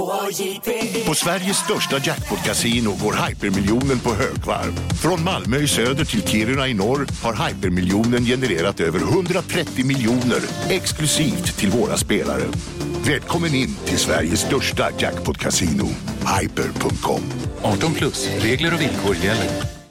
På Sveriges största jackpot-casino går Hypermiljonen på högvarv. Från Malmö i söder till Kiruna i norr har Hypermiljonen genererat över 130 miljoner exklusivt till våra spelare. Välkommen in till Sveriges största jackpot-casino, hyper.com. 18 plus, regler och villkor gäller.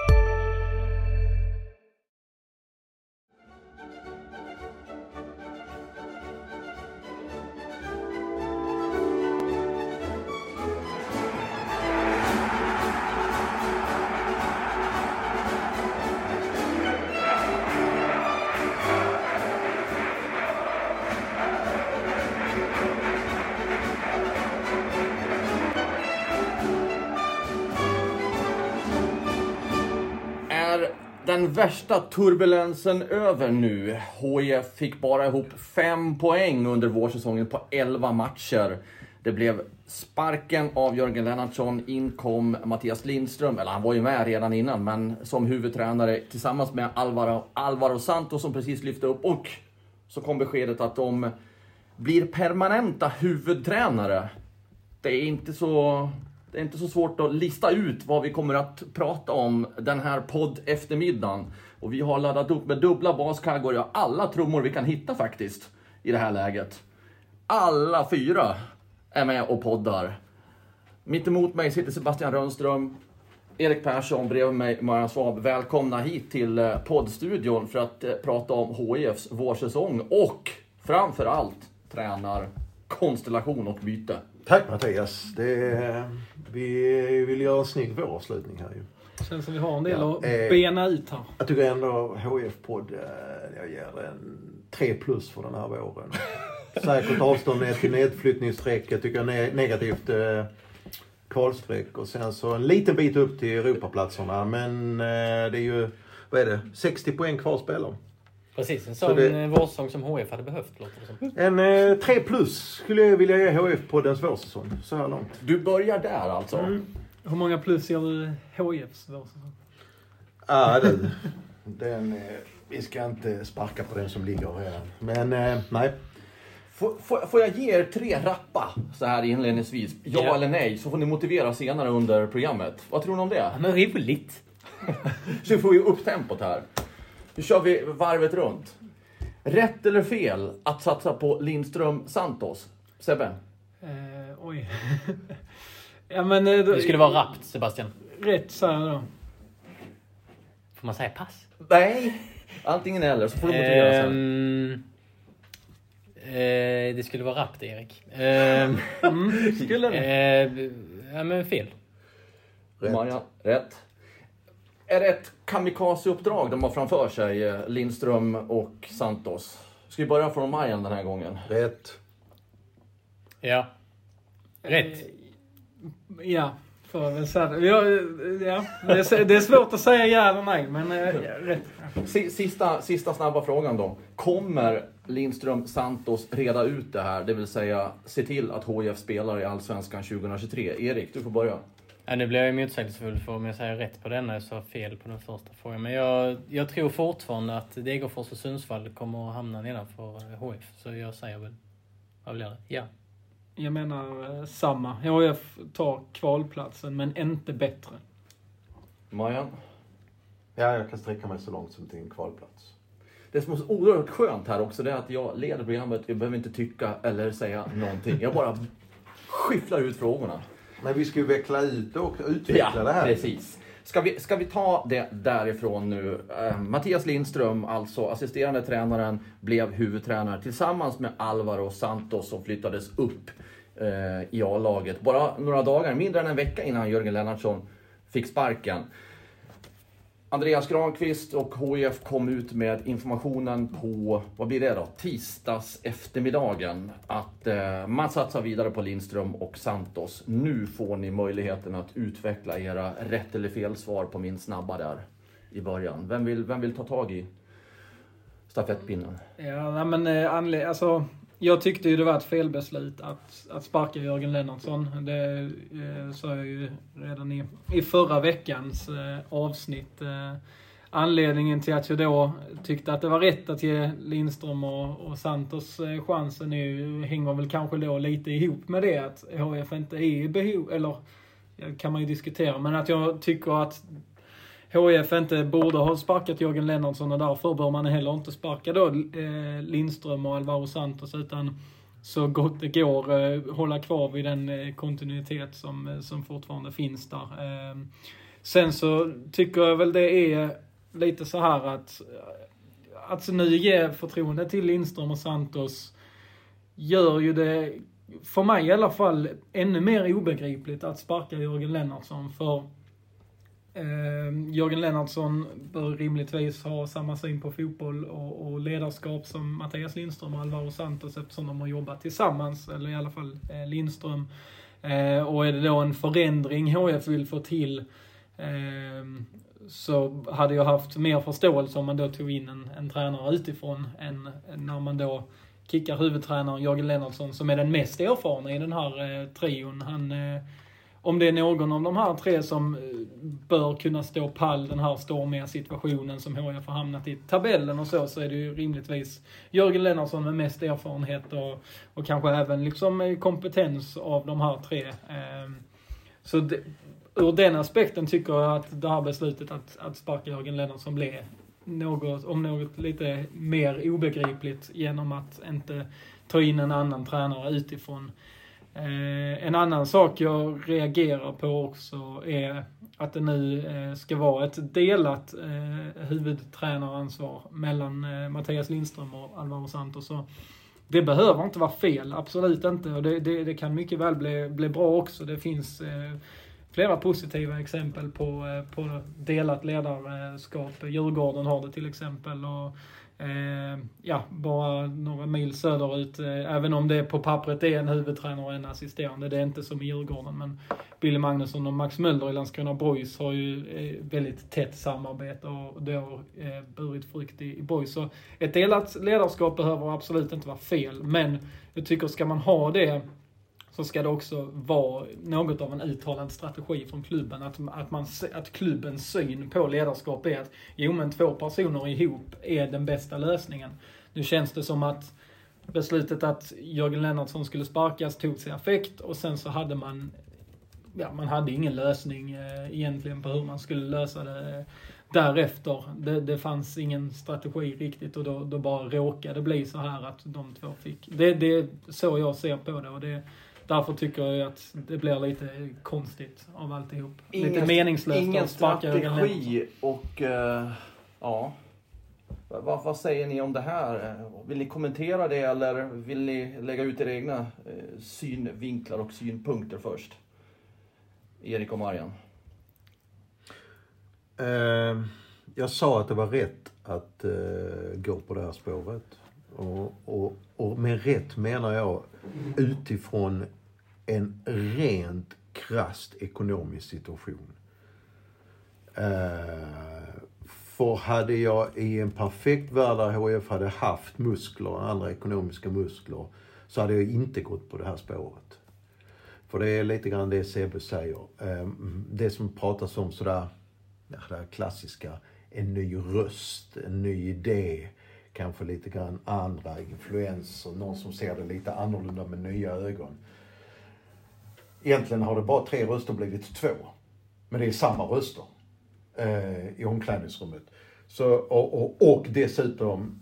Den värsta turbulensen över nu. HIF fick bara ihop 5 poäng under vårsäsongen på 11 matcher. Det blev sparken av Jörgen Lennartsson. In kom Mattias Lindström, eller han var ju med redan innan, men som huvudtränare tillsammans med Alvaro Santos som precis lyfte upp. Och så kom beskedet att de blir permanenta huvudtränare. Det är inte så svårt att lista ut vad vi kommer att prata om den här podd eftermiddagen. Och vi har laddat upp med dubbla baskaggor, ja, alla trummor vi kan hitta faktiskt i det här läget. Alla 4 är med och poddar. Mitt emot mig sitter Sebastian Rönnström, Erik Persson bredvid mig, Marian Svab. Välkomna hit till poddstudion för att prata om HIFs vårsäsong och framförallt tränarkonstellation och byte. Tack Mattias. Vi vill göra en snygg våravslutning här ju. Känns som vi har en del att bena ut här. Jag tycker ändå HIF-podd, jag ger en 3+ för den här våren. Säkert avstånd ner till nedflyttningsstreck. Jag tycker negativt kvalstreck. Och sen så en liten bit upp till Europaplatserna. Men det är ju, 60 poäng kvar att spela om. Precis, en sån vårsäsong som HIF hade behövt, låter det som. En 3+ skulle jag vilja ge HIF på dens vårsäsong, så här långt. Du börjar där alltså? Mm. Hur många plus gör du HIFs vårsäsong? Vi ska inte sparka på den som ligger redan. Men nej. Får jag ge er 3 rappa så här inledningsvis? Ja eller nej, så får ni motivera senare under programmet. Vad tror ni om det? Men roligt. Så får vi upp tempot här. Nu kör vi varvet runt. Rätt eller fel att satsa på Lindström Santos? Sebbe? Oj. Ja, men, det skulle vara rappt, Sebastian. Rätt, säger jag då. Får man säga pass? Nej, antingen eller, så får du motivera sen. Det skulle vara rappt, Erik. Skulle det? Ja, men fel. Rätt. Maja, rätt. Är det ett kamikaze-uppdrag de har framför sig, Lindström och Santos? Ska vi börja från Marian den här gången? Rätt. Ja. Rätt. Ja, får jag väl säga det. Det är svårt att säga ja eller nej, men rätt. Sista snabba frågan då. Kommer Lindström Santos reda ut det här? Det vill säga se till att HIF spelar i Allsvenskan 2023. Erik, du får börja. Ja, nu blir jag motsägelsefull för om jag säger rätt på denna så fel på den första frågan. Men jag tror fortfarande att Degerfors och Sundsvall kommer att hamna nedanför HIF. Så jag säger väl, vad blir det? Ja. Jag menar samma. HIF tar kvalplatsen, men inte bättre. Marian? Ja, jag kan sträcka mig så långt som till en kvalplats. Det som är så oerhört skönt här också, det är att jag leder programmet. Vi behöver inte tycka eller säga någonting. Jag bara skyfflar ut frågorna. Men vi ska ju veckla ut och utveckla det här. Precis. Ska vi ta det därifrån nu? Mattias Lindström, alltså assisterande tränaren, blev huvudtränare tillsammans med Alvaro Santos som flyttades upp i A-laget. Bara några dagar, mindre än en vecka innan Jörgen Lennartsson fick sparken. Andreas Granqvist och HIF kom ut med informationen på, vad blir det då? Tisdags eftermiddagen. Att man satsar vidare på Lindström och Santos. Nu får ni möjligheten att utveckla era rätt eller fel svar på min snabba där i början. Vem vill ta tag i stafettpinnen? Ja, men alltså, jag tyckte ju det var ett felbeslut att sparka Jörgen Lennartsson. Det sa jag ju redan i förra veckans avsnitt. anledningen till att jag då tyckte att det var rätt att ge Lindström och Santos chansen hänger väl kanske då lite ihop med det att HIF inte är i behov, eller kan man ju diskutera, men att jag tycker att HIF inte borde ha sparkat Jörgen Lennartsson och därför bör man heller inte sparka då Lindström och Alvaro Santos, utan så gott det går hålla kvar vid den kontinuitet som fortfarande finns där. Sen så tycker jag väl det är lite så här att nu ge förtroende till Lindström och Santos gör ju det, för mig i alla fall, ännu mer obegripligt att sparka Jörgen Lennartsson. För Jörgen Lennartsson bör rimligtvis ha samma syn på fotboll och ledarskap som Mattias Lindström och Alvaro Santos, eftersom de har jobbat tillsammans, eller i alla fall Lindström. Och är det då en förändring HIF vill få till, så hade jag haft mer förståelse om man då tog in en tränare utifrån än när man då kickar huvudtränaren Jörgen Lennartsson, som är den mest erfarna i den här trion. Om det är någon av de här tre som bör kunna stå pall den här stormiga situationen som HIF har hamnat i tabellen och så är det ju rimligtvis Jörgen Lennartsson med mest erfarenhet och kanske även liksom kompetens av de här tre. Så ur den aspekten tycker jag att det här beslutet att sparka Jörgen Lennartsson blev något lite mer obegripligt genom att inte ta in en annan tränare utifrån. En annan sak jag reagerar på också är att det nu ska vara ett delat huvudtränaransvar mellan Mattias Lindström och Alvaro Santos. Så det behöver inte vara fel, absolut inte. Och det kan mycket väl bli bra också. Det finns flera positiva exempel på delat ledarskap. Djurgården har det till exempel, och bara några mil söderut, även om det på pappret är en huvudtränare och en assisterande, det är inte som i Djurgården, men Billy Magnusson och Max Möller i Landskrona Boys har ju väldigt tätt samarbete och det har burit frukt i Boys. Så ett delat ledarskap behöver absolut inte vara fel, men jag tycker ska man ha det så ska det också vara något av en uttalad strategi från klubben. Att klubbens syn på ledarskap är att 2 personer ihop är den bästa lösningen. Nu känns det som att beslutet att Jörgen Lennartsson skulle sparkas tog sig effekt, och sen så hade man hade ingen lösning egentligen på hur man skulle lösa det därefter. Det fanns ingen strategi riktigt, och då bara råkade bli så här att de två fick. Det är så jag ser på det, och därför tycker jag att det blir lite konstigt av alltihop. Lite meningslöst. Ingen strategi och vad säger ni om det här? Vill ni kommentera det, eller vill ni lägga ut era egna synvinklar och synpunkter först? Erik och Marian. Jag sa att det var rätt att gå på det här spåret. Och med rätt menar jag utifrån en rent krasst ekonomisk situation. För hade jag i en perfekt värld där HIF hade haft muskler, andra ekonomiska muskler, så hade jag inte gått på det här spåret. För det är lite grann det Sebbe säger. Det som pratas om sådär, det här klassiska, en ny röst, en ny idé, kanske lite grann andra influenser, någon som ser det lite annorlunda med nya ögon. Egentligen har det bara 3 röster blivit 2. Men det är samma röster i omklädningsrummet. Så, och dessutom,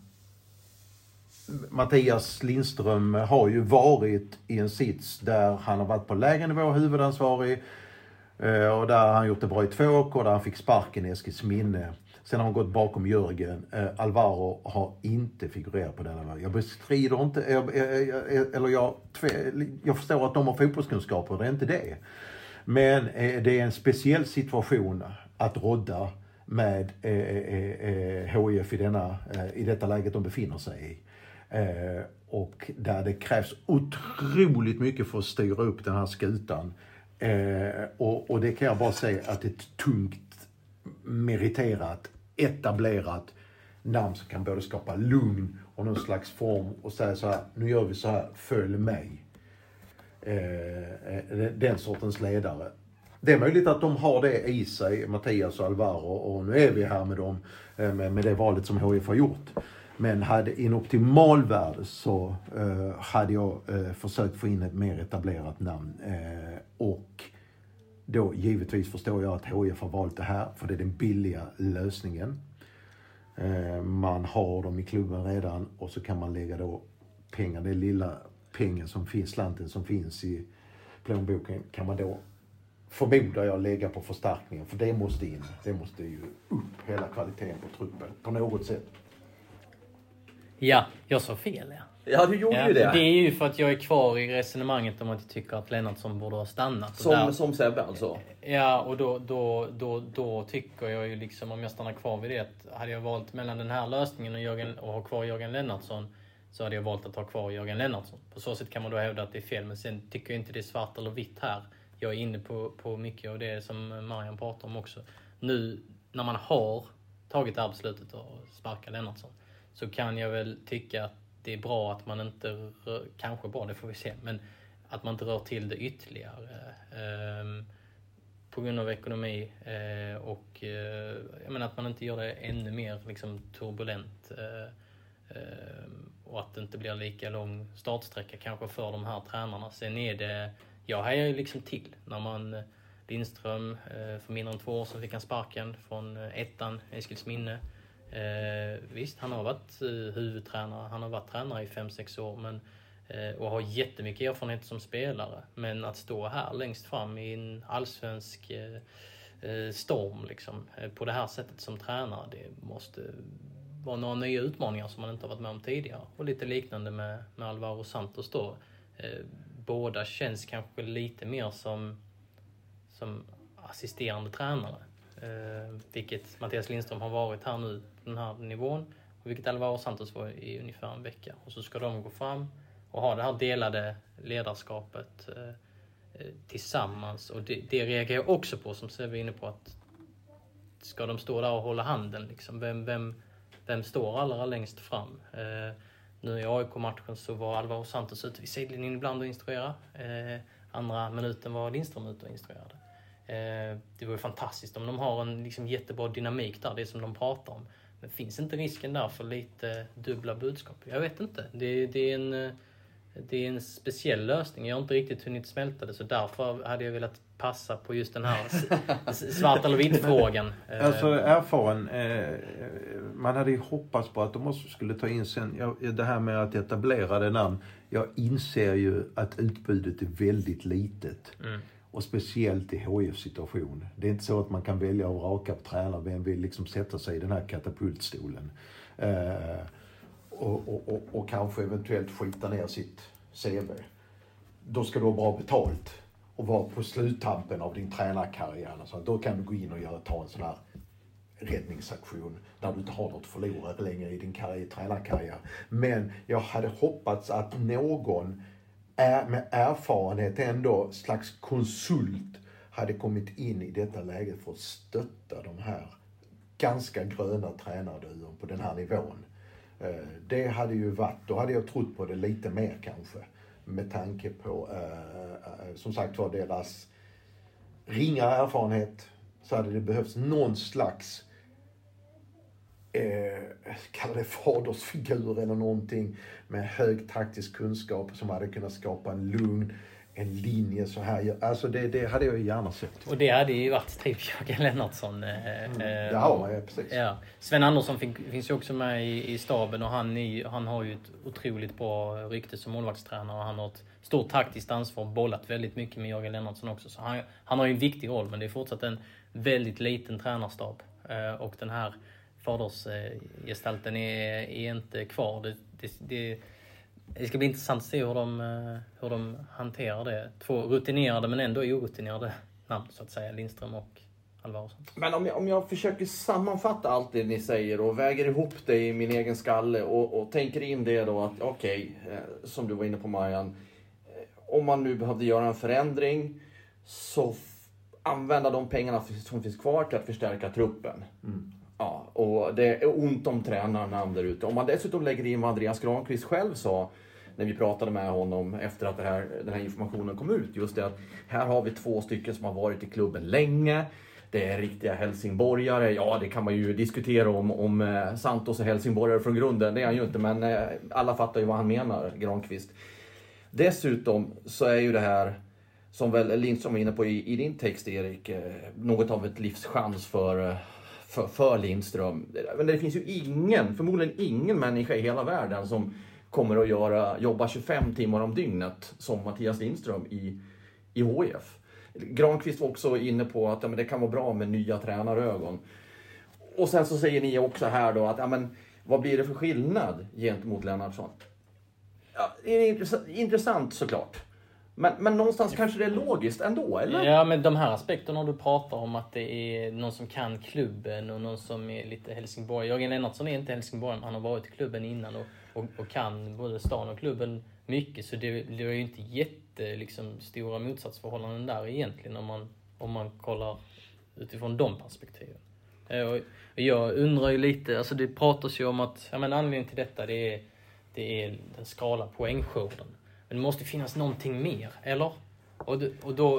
Mattias Lindström har ju varit i en sits där han har varit på lägre nivå huvudansvarig, och där han gjort det bra i 2 år, och där han fick sparken i Eskilsminne. Sen har han gått bakom Jörgen. Alvaro har inte figurerat på denna väg. Jag bestrider inte, jag förstår att de har fotbollskunskaper, det är inte det. Men det är en speciell situation att rodda med HIF i detta läget de befinner sig i. Och där det krävs otroligt mycket för att styra upp den här skutan. Och det kan jag bara säga att ett tungt, meriterat, etablerat namn som kan både skapa lugn och någon slags form och säga så här: nu gör vi så här, följ mig. Den sortens ledare. Det är möjligt att de har det i sig, Mattias och Alvaro, och nu är vi här med dem med det valet som HIF har gjort. Men i en optimal värld så hade jag försökt få in ett mer etablerat namn. Och då givetvis förstår jag att HIF har valt det här, för det är den billiga lösningen. Man har dem i klubben redan och så kan man lägga då pengar, det lilla pengen som finns, slanten som finns i plånboken, kan man då, förmodar jag, lägga på förstärkningen. För det måste in. Det måste ju upp hela kvaliteten på truppen på något sätt. Ja, jag sa fel. Ja, du gjorde ju det. Det är ju för att jag är kvar i resonemanget om att jag tycker att Lennartsson borde ha stannat. Som Sebbe alltså? Ja, och då tycker jag ju liksom, om jag stannar kvar vid det, att hade jag valt mellan den här lösningen och ha kvar Jörgen Lennartsson, så hade jag valt att ha kvar Jörgen Lennartsson. På så sätt kan man då hävda att det är fel, men sen tycker jag inte det är svart eller vitt här. Jag är inne på mycket av det som Marian pratar om också. Nu när man har tagit det här beslutet att sparka Lennartsson, så kan jag väl tycka att det är bra att man inte, kanske bra, det får vi se, men att man inte rör till det ytterligare på grund av ekonomi och jag menar att man inte gör det ännu mer liksom turbulent och att det inte blir lika lång startsträcka kanske för de här tränarna. Sen är det, jag hajar ju liksom till när man Lindström för mindre än 2 år sedan fick han sparken från ettan, Eskilsminne. Visst, han har varit huvudtränare, han har varit tränare i 5-6 år, men, och har jättemycket erfarenhet som spelare. Men att stå här längst fram i en allsvensk storm liksom, på det här sättet som tränare, det måste vara några nya utmaningar som man inte har varit med om tidigare. Och lite liknande med Alvaro Santos då. Båda känns kanske lite mer som assisterande tränare. Vilket Mattias Lindström har varit här nu på den här nivån, och vilket Alvaro Santos var i ungefär en vecka. Och så ska de gå fram och ha det här delade ledarskapet tillsammans. Och det reagerar jag också på, som Sebbe är inne på, att ska de stå där och hålla handen liksom? Vem står allra längst fram? Nu i AIK-matchen så var Alvaro Santos ute vid sidlinjen ibland och instruera. Andra minuten var Lindström ute och instruerade. Det var ju fantastiskt om de har en liksom jättebra dynamik där, det som de pratar om. Men finns inte risken där för lite dubbla budskap? Jag vet inte. Det är en speciell lösning. Jag har inte riktigt hunnit smälta det, så därför hade jag velat passa på just den här svart eller vitt frågan. Alltså man hade ju hoppats på att de också skulle ta in sen, det här med att etablera det namn. Jag inser ju att utbudet är väldigt litet. Och speciellt i HIFs situation. Det är inte så att man kan välja och vraka på tränare vem vill liksom sätta sig i den här katapultstolen. Och kanske eventuellt skita ner sitt CV. Då ska du ha bra betalt och vara på sluttampen av din tränarkarriär. Så då kan du gå in och ta en sån här räddningsaktion när du inte har något förlorat längre i din tränarkarriär. Men jag hade hoppats att någon med erfarenhet ändå, slags konsult, hade kommit in i detta läge för att stötta de här ganska gröna tränarduon på den här nivån. Det hade ju varit, då hade jag trott på det lite mer kanske, med tanke på som sagt var deras ringa erfarenhet. Så hade det behövts någon slags kallar det fadersfigur eller någonting med hög taktisk kunskap som hade kunnat skapa en linje så här. Alltså det hade jag gärna sett. Och det hade ju varit typ Jörgen Lennartsson. Det har man ju, precis. Ja. Sven Andersson finns ju också med i staben, och han har ju ett otroligt bra rykte som målvaktstränare, och han har ett stort taktiskt ansvar, bollat väldigt mycket med Jörgen Lennartsson också. Så han har ju en viktig roll, men det är fortsatt en väldigt liten tränarstab. Och den här fadersgestalten är inte kvar. Det ska bli intressant att se hur de hanterar det. 2 rutinerade men ändå orutinerade namn, så att säga, Lindström och Alvaro. Men om jag försöker sammanfatta allt det ni säger och väger ihop det i min egen skalle och tänker in det då att okej, som du var inne på Marian, om man nu behövde göra en förändring så använda de pengarna som finns kvar till att förstärka truppen. Ja, och det är ont om tränarnamn där ute. Om man dessutom lägger in vad Andreas Granqvist själv sa när vi pratade med honom efter att den här informationen kom ut. Just det att här har vi 2 stycken som har varit i klubben länge. Det är riktiga helsingborgare. Ja, det kan man ju diskutera om Santos är helsingborgare från grunden. Det är han ju inte, men alla fattar ju vad han menar, Granqvist. Dessutom så är ju det här, som väl Lindström var inne på i din text, Erik, något av ett livschans för Lindström. Men det finns ju förmodligen ingen människa i hela världen som kommer att jobba 25 timmar om dygnet som Mattias Lindström i HIF. Granqvist var också inne på att det kan vara bra med nya tränarögon. Och sen så säger ni också här då att vad blir det för skillnad gentemot Lennartsson? Ja, det är intressant såklart. Men någonstans kanske det är logiskt ändå, eller? Ja, men de här aspekterna du pratar om, att det är någon som kan klubben och någon som är lite Helsingborg. Jörgen Lennartsson är inte Helsingborg, han har varit i klubben innan och kan både stan och klubben mycket. Så det är ju inte stora motsatsförhållanden där egentligen om man kollar utifrån de perspektiven. Och jag undrar ju lite, alltså det pratas ju om att anledningen till detta det är den skrala poängskörden. Men det måste finnas någonting mer, eller? Och då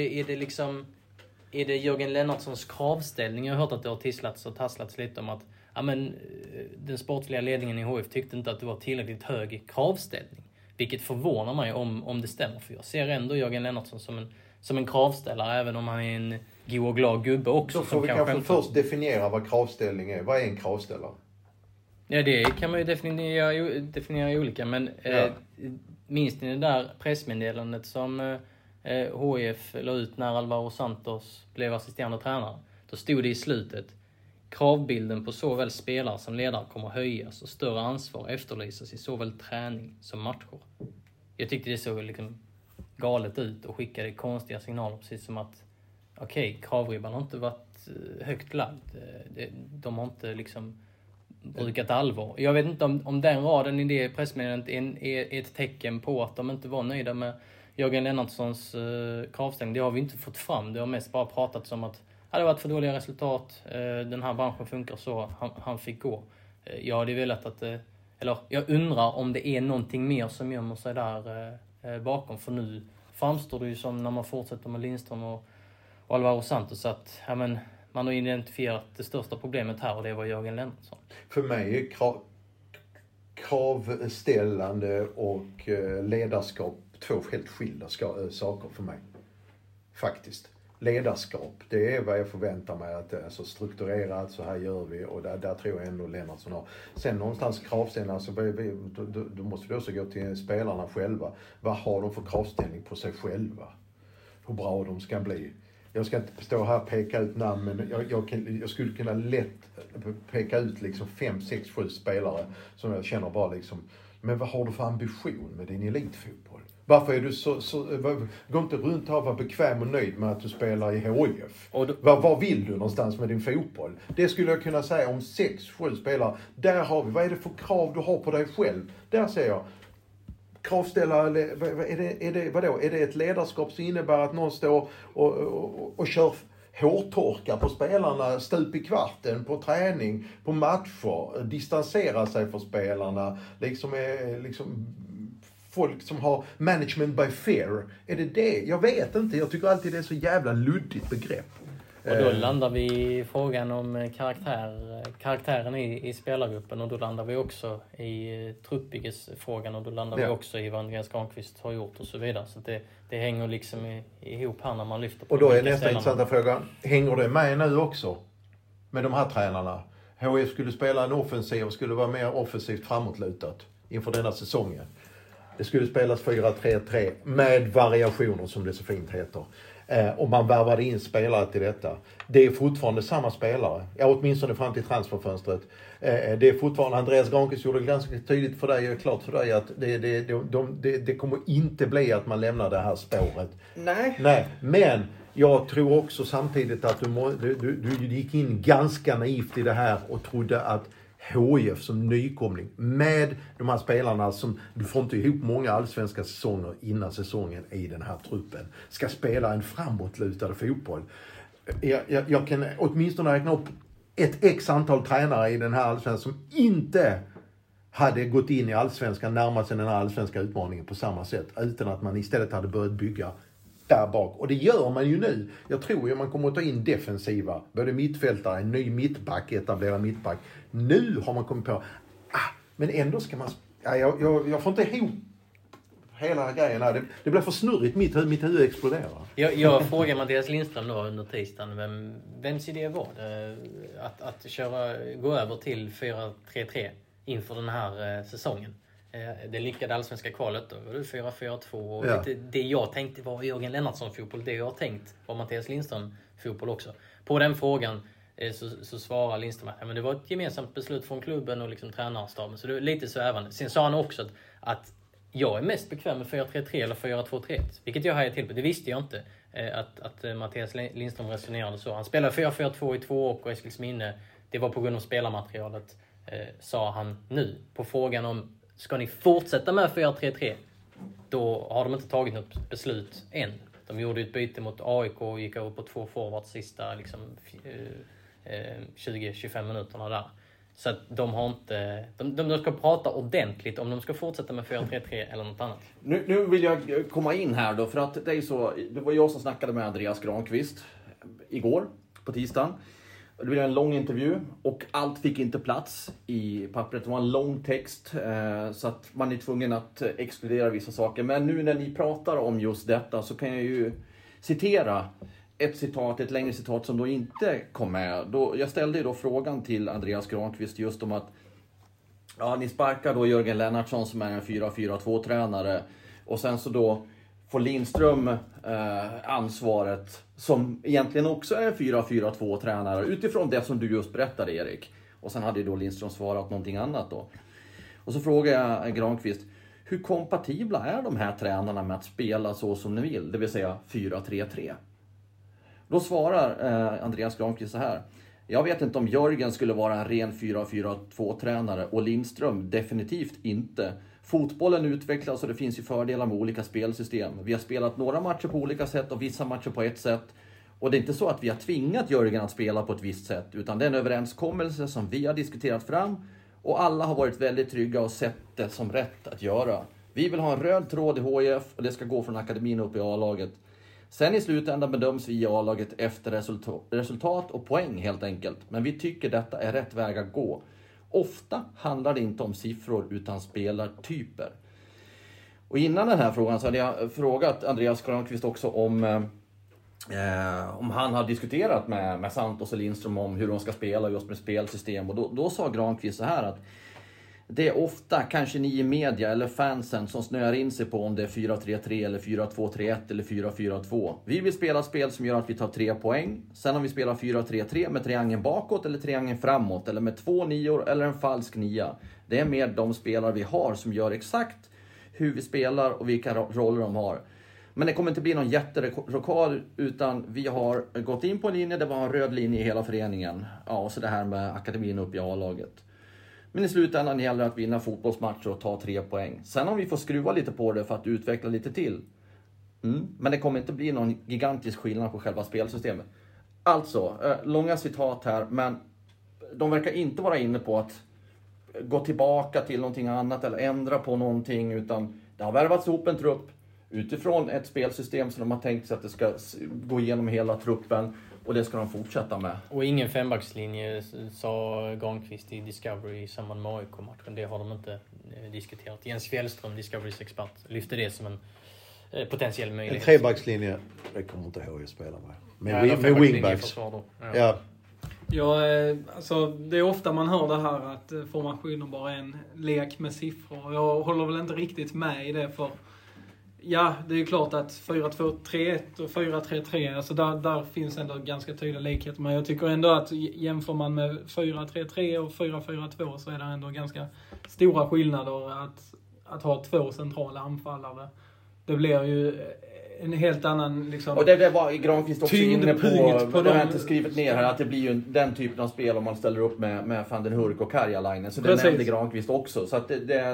är det Jörgen Lennartssons kravställning. Jag har hört att det har tasslats lite om att den sportsliga ledningen i HIF tyckte inte att det var tillräckligt hög kravställning. Vilket förvånar mig om det stämmer. För jag ser ändå Jörgen Lennartsson som en kravställare, även om han är en god och glad gubbe också. Då får vi kanske först definiera vad kravställning är. Vad är en kravställare? Ja, det kan man ju definiera olika. Men minst i det där pressmeddelandet som HIF la ut när Alvaro Santos blev assisterande tränare. Då stod det i slutet: kravbilden på såväl spelare som ledare kommer höjas och större ansvar efterlysas i såväl träning som matcher. Jag tyckte det såg galet ut och skickade konstiga signaler, precis som att kravribban har inte varit högt lagd. De har inte brukat allvar. Jag vet inte om den raden i det pressmeddelandet är ett tecken på att de inte var nöjda med Jörgen Lennartssons kravställning. Det har vi inte fått fram. Det har mest bara pratat om att det har varit för dåliga resultat. Den här branschen funkar så. Han fick gå. Jag hade velat att... jag undrar om det är någonting mer som gömmer sig där bakom. För nu framstår det ju som, när man fortsätter med Lindström och Alvaro Santos, att man har identifierat det största problemet här, och det var Jörgen Lennartsson. För mig är kravställande och ledarskap 2 helt skilda saker för mig. Faktiskt. Ledarskap, det är vad jag förväntar mig, att det är så strukturerat, så här gör vi, och där tror jag ändå Lennartsson har. Sen någonstans kravställning, alltså, då måste vi också gå till spelarna själva. Vad har de för kravställning på sig själva? Hur bra de ska bli. Jag ska inte stå här och peka ut namn, men jag skulle kunna lätt peka ut 5, 6, 7 spelare som jag känner bara men vad har du för ambition med din elitfotboll? Varför är du gå inte runt och vara bekväm och nöjd med att du spelar i HIF? Vad vill du någonstans med din fotboll? Det skulle jag kunna säga om 6, 7 spelare. Där har vi, vad är det för krav du har på dig själv? Där ser jag. Kravställare, är det ett ledarskap som innebär att någon står och kör hårtorkar på spelarna stup i kvarten, på träning, på matcher, distanserar sig för spelarna, folk som har management by fear? Är det? Jag vet inte. Jag tycker alltid det är så jävla luddigt begrepp. Och då landar vi i frågan om karaktären i spelargruppen, och då landar vi också i truppbyggesfrågan, och då landar vi också i vad Andreas Granqvist har gjort och så vidare. Så det hänger ihop här när man lyfter på. Och då är nästa intressanta fråga: hänger det med nu också med de här tränarna? HIF skulle spela en offensiv och skulle vara mer offensivt framåtlutat inför denna säsongen. Det skulle spelas 4-3-3 med variationer, som det så fint heter. Och man värvade in spelare till detta. Det är fortfarande samma spelare. Åtminstone fram till transferfönstret. Det är fortfarande, Andreas Granqvist gjorde ganska tydligt för dig, klart för dig, att det kommer inte bli att man lämnar det här spåret. Nej. Men jag tror också samtidigt att du gick in ganska naivt i det här och trodde att HIF som nykomling med de här spelarna, som du får inte ihop många allsvenska säsonger innan säsongen i den här truppen, ska spela en framåtlutad fotboll. Jag kan åtminstone räkna upp ett x antal tränare i den här allsvenskan som inte hade gått in i allsvenskan, närmat sig den här allsvenska utmaningen på samma sätt. Utan att man istället hade börjat bygga där bak. Och det gör man ju nu. Jag tror ju man kommer att ta in defensiva. Både mittfältare, en ny mittback, etablerad mittback. Nu har man kommit på, men ändå ska man... Jag får inte ihop hela grejen här. Det blir för snurrigt, mitt huvud exploderar. Jag frågar Mattias Lindström då under tisdagen. Vems idé var det att gå över till 4-3-3 inför den här säsongen? Det lyckade allsvenska kvalet då var det 4-4-2. Ja. Det jag tänkte var Jörgen Lennartsson fotboll. Det jag tänkt var Mattias Lindström fotboll också. På den frågan så svarar Lindström att det var ett gemensamt beslut från klubben och liksom tränarstaben. Så det är lite svävande. Sen sa han också att jag är mest bekväm med 4-3-3 eller 4-2-3-1. Vilket jag hajade till på. Det visste jag inte. Att Mattias Lindström resonerade så. Han spelade 4-4-2 i 2 år och Eskilsminne. Det var på grund av spelarmaterialet. Sa han nu. På frågan om ska ni fortsätta med 4-3-3? Då har de inte tagit något beslut än. De gjorde ett byte mot AIK och gick över på 2 forwards sista 20-25 minuterna där. Så att de har inte... De ska prata ordentligt om de ska fortsätta med 4-3-3 eller något annat. Nu vill jag komma in här då, för att det är så... Det var jag som snackade med Andreas Granqvist igår på tisdagen. Det blev en lång intervju och allt fick inte plats i pappret. Det var en lång text så att man är tvungen att exkludera vissa saker. Men nu när ni pratar om just detta så kan jag ju citera ett längre citat som då inte kom med. Jag ställde ju då frågan till Andreas Granqvist just om att ni sparkar då Jörgen Lennartsson som är en 4-4-2-tränare och sen så då får Lindström ansvaret som egentligen också är en 4-4-2-tränare utifrån det som du just berättade, Erik. Och sen hade ju då Lindström svarat någonting annat då. Och så frågar jag Granqvist, hur kompatibla är de här tränarna med att spela så som ni vill, det vill säga 4-3-3? Då svarar Andreas Granqvist så här. Jag vet inte om Jörgen skulle vara en ren 4-4-2-tränare och Lindström definitivt inte. Fotbollen utvecklas och det finns ju fördelar med olika spelsystem. Vi har spelat några matcher på olika sätt och vissa matcher på ett sätt. Och det är inte så att vi har tvingat Jörgen att spela på ett visst sätt. Utan det är en överenskommelse som vi har diskuterat fram. Och alla har varit väldigt trygga och sett det som rätt att göra. Vi vill ha en röd tråd i HIF och det ska gå från akademin upp i A-laget. Sen i slutändan bedöms vi i A-laget efter resultat och poäng helt enkelt. Men vi tycker detta är rätt väg att gå. Ofta handlar det inte om siffror utan spelartyper. Och innan den här frågan så hade jag frågat Andreas Granqvist också om han har diskuterat med Santos och Lindström om hur de ska spela just med spelsystem. Och då sa Granqvist så här att det är ofta kanske ni i media eller fansen som snöar in sig på om det är 4-3-3 eller 4-2-3-1 eller 4-4-2. Vi vill spela spel som gör att vi tar 3 poäng. Sen om vi spelar 4-3-3 med triangeln bakåt eller triangeln framåt eller med 2 nior eller en falsk nia. Det är mer de spelare vi har som gör exakt hur vi spelar och vilka roller de har. Men det kommer inte bli någon jätterockad utan vi har gått in på en linje där vi har en röd linje i hela föreningen. Ja, och så det här med akademin upp i A-laget. Men i slutändan gäller det att vinna fotbollsmatcher och ta 3 poäng. Sen om vi får skruva lite på det för att utveckla lite till. Men det kommer inte bli någon gigantisk skillnad på själva spelsystemet. Alltså, långa citat här. Men de verkar inte vara inne på att gå tillbaka till någonting annat eller ändra på någonting. Utan det har värvats ihop en trupp utifrån ett spelsystem som de har tänkt sig att det ska gå igenom hela truppen. Och det ska de fortsätta med. Och ingen fembackslinje sa Granqvist i Discovery i samband med AIK-matchen. Det har de inte diskuterat. Jens Fjällström, Discoverys expert, lyfte det som en potentiell möjlighet. En trebackslinje, det kommer inte ihåg att spela med wingbacks. Ja, alltså det är ofta man hör det här att formationer bara är en lek med siffror. Jag håller väl inte riktigt med i det för... Ja, det är ju klart att 4-2-3-1 och 4-3-3, alltså där finns ändå ganska tydliga likheter. Men jag tycker ändå att jämför man med 4-3-3 och 4-4-2 så är det ändå ganska stora skillnader att ha 2 centrala anfallare. Det blir ju en helt annan liksom... Och det var Granqvist också inne på det har jag inte skrivit ner här, att det blir ju den typen av spel om man ställer upp med Van den Hurk och Karjalainen. Så det nämnde Granqvist också. Så att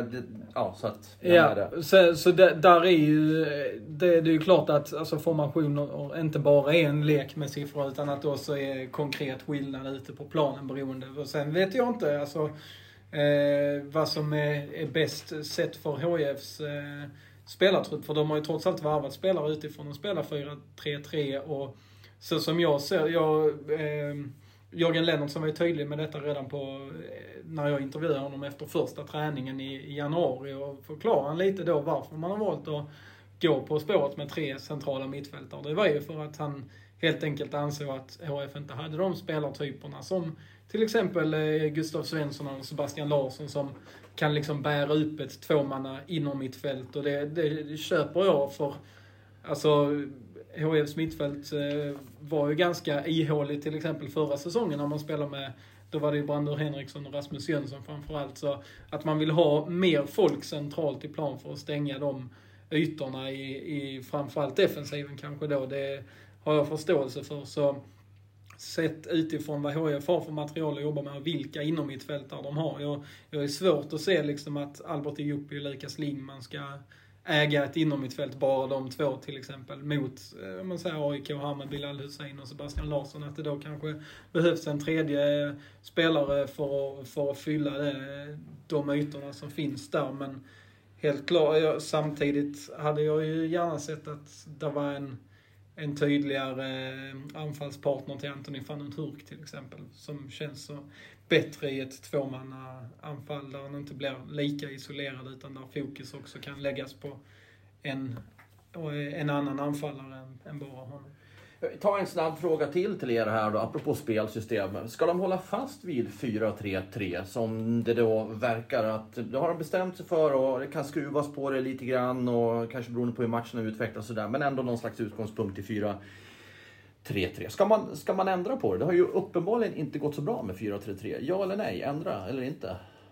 där är ju det är ju klart att alltså, formationer inte bara är en lek med siffror utan att det också är konkret skillnad ute på planen beroende. Och sen vet jag inte, alltså vad som är bäst sett för HIFs spelartrupp. För de har ju trots allt varvat spelare utifrån och spelar 4-3-3. Och så som jag ser, Jörgen Lennartsson var ju tydlig med detta redan på när jag intervjuade honom efter första träningen i januari. Och förklarade han lite då varför man har valt att gå på spåret med 3 centrala mittfältare. Det var ju för att han helt enkelt ansåg att HIF inte hade de spelartyperna som till exempel Gustav Svensson och Sebastian Larsson som kan liksom bära upp ett 2-manna inom mittfält. Och det köper jag för alltså HIFs mittfält var ju ganska ihåligt till exempel förra säsongen när man spelade med, då var det ju Brandur Henriksson och Rasmus Jönsson framförallt. Så att man vill ha mer folk centralt i plan för att stänga de ytorna i framförallt defensiven kanske då. Det har jag förståelse för. Så sett utifrån vad HIF har för material att jobba med och vilka inom mittfältare de har. Jag är svårt att se liksom att Albert Ejupi och Lukas Lingman ska äga ett inom mittfält, bara de 2 till exempel, mot man säger AIK, Hamed Bilal Hussein och Sebastian Larsson. Att det då kanske behövs en tredje spelare för att fylla de ytorna som finns där. Men helt klart, samtidigt hade jag ju gärna sett att det var en tydligare anfallspartner till Anthony van den Hurk till exempel, som känns så bättre i ett 2-manna-anfall där han inte blir lika isolerad utan där fokus också kan läggas på en annan anfallare än bara honom. Ta en snabb fråga till er här då, apropå spelsystem. Ska de hålla fast vid 4-3-3 som det då verkar att det har de bestämt sig för och det kan skruvas på det lite grann och kanske beroende på hur matcherna utvecklas och sådär, men ändå någon slags utgångspunkt i 4-3-3. Ska man ändra på det? Det har ju uppenbarligen inte gått så bra med 4-3-3. Ja eller nej? Ändra eller inte?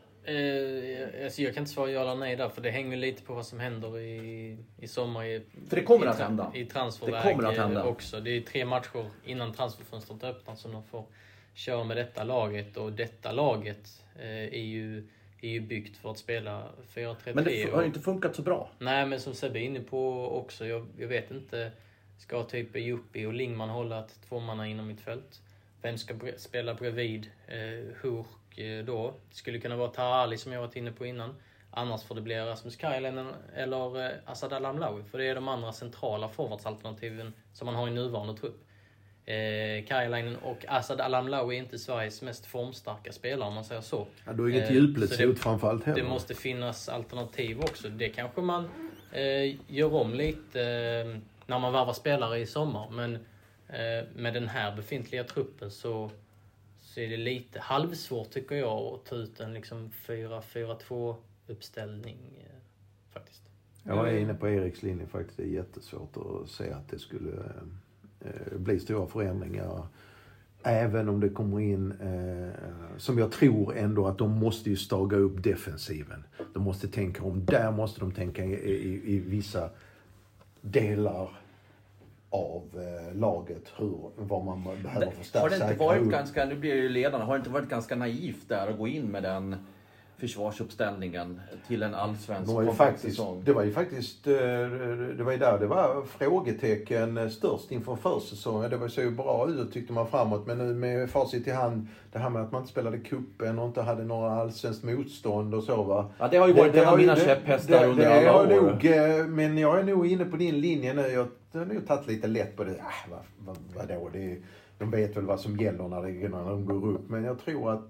Alltså jag kan inte svara ja eller nej där, för det hänger lite på vad som händer i sommar. För det kommer att hända. I transferväg det kommer att hända också. Det är 3 matcher innan transferfönstret öppnar som de får köra med detta laget. Och detta laget är ju byggt för att spela 4-3-3. Men det har ju inte funkat så bra. Nej, men som Sebbe är inne på också. Jag vet inte, ska typ Ejupi och Lingman hålla ett 2-manna inom mitt fält? Vem ska spela bredvid Hurk då? Det skulle kunna vara Tarali som jag varit inne på innan. Annars får det bli Rasmus Kajlainen eller Asad Al-Amlawi. För det är de andra centrala forwardsalternativen som man har i nuvarande trupp. Kajlainen och Asad Al-Amlawi är inte Sveriges mest formstarka spelare om man säger så. Ja, då är inget djupledsot framförallt heller. Det måste finnas alternativ också. Det kanske man gör om lite när man varvar spelare i sommar. Men med den här befintliga truppen så är det lite halvsvårt tycker jag att ta ut en liksom 4-4-2 uppställning faktiskt. Jag är inne på Eriks linje faktiskt. Det är jättesvårt att se att det skulle bli stora förändringar. Även om det kommer in, som jag tror ändå att de måste ju staga upp defensiven. De måste tänka om, där måste de tänka i vissa delar av laget vad man behöver förstärka. Har det inte varit ganska, nu blir det ju ledarna, har det inte varit ganska naivt där att gå in med den försvarsuppställningen till en allsvensk säsong? Det var ju faktiskt det var ju där det var frågetecken störst inför försäsongen. Det var så bra ut tyckte man framåt, men nu med facit i hand, det här med att man inte spelade kuppen och inte hade några allsvenskt motstånd och så va. Ja, det har ju varit en av mina käpphästar under alla år. Men jag är nog inne på din linje nu. Jag har nog tagit lite lätt på det. Vadå? De vet väl vad som gäller när de går upp, men jag tror att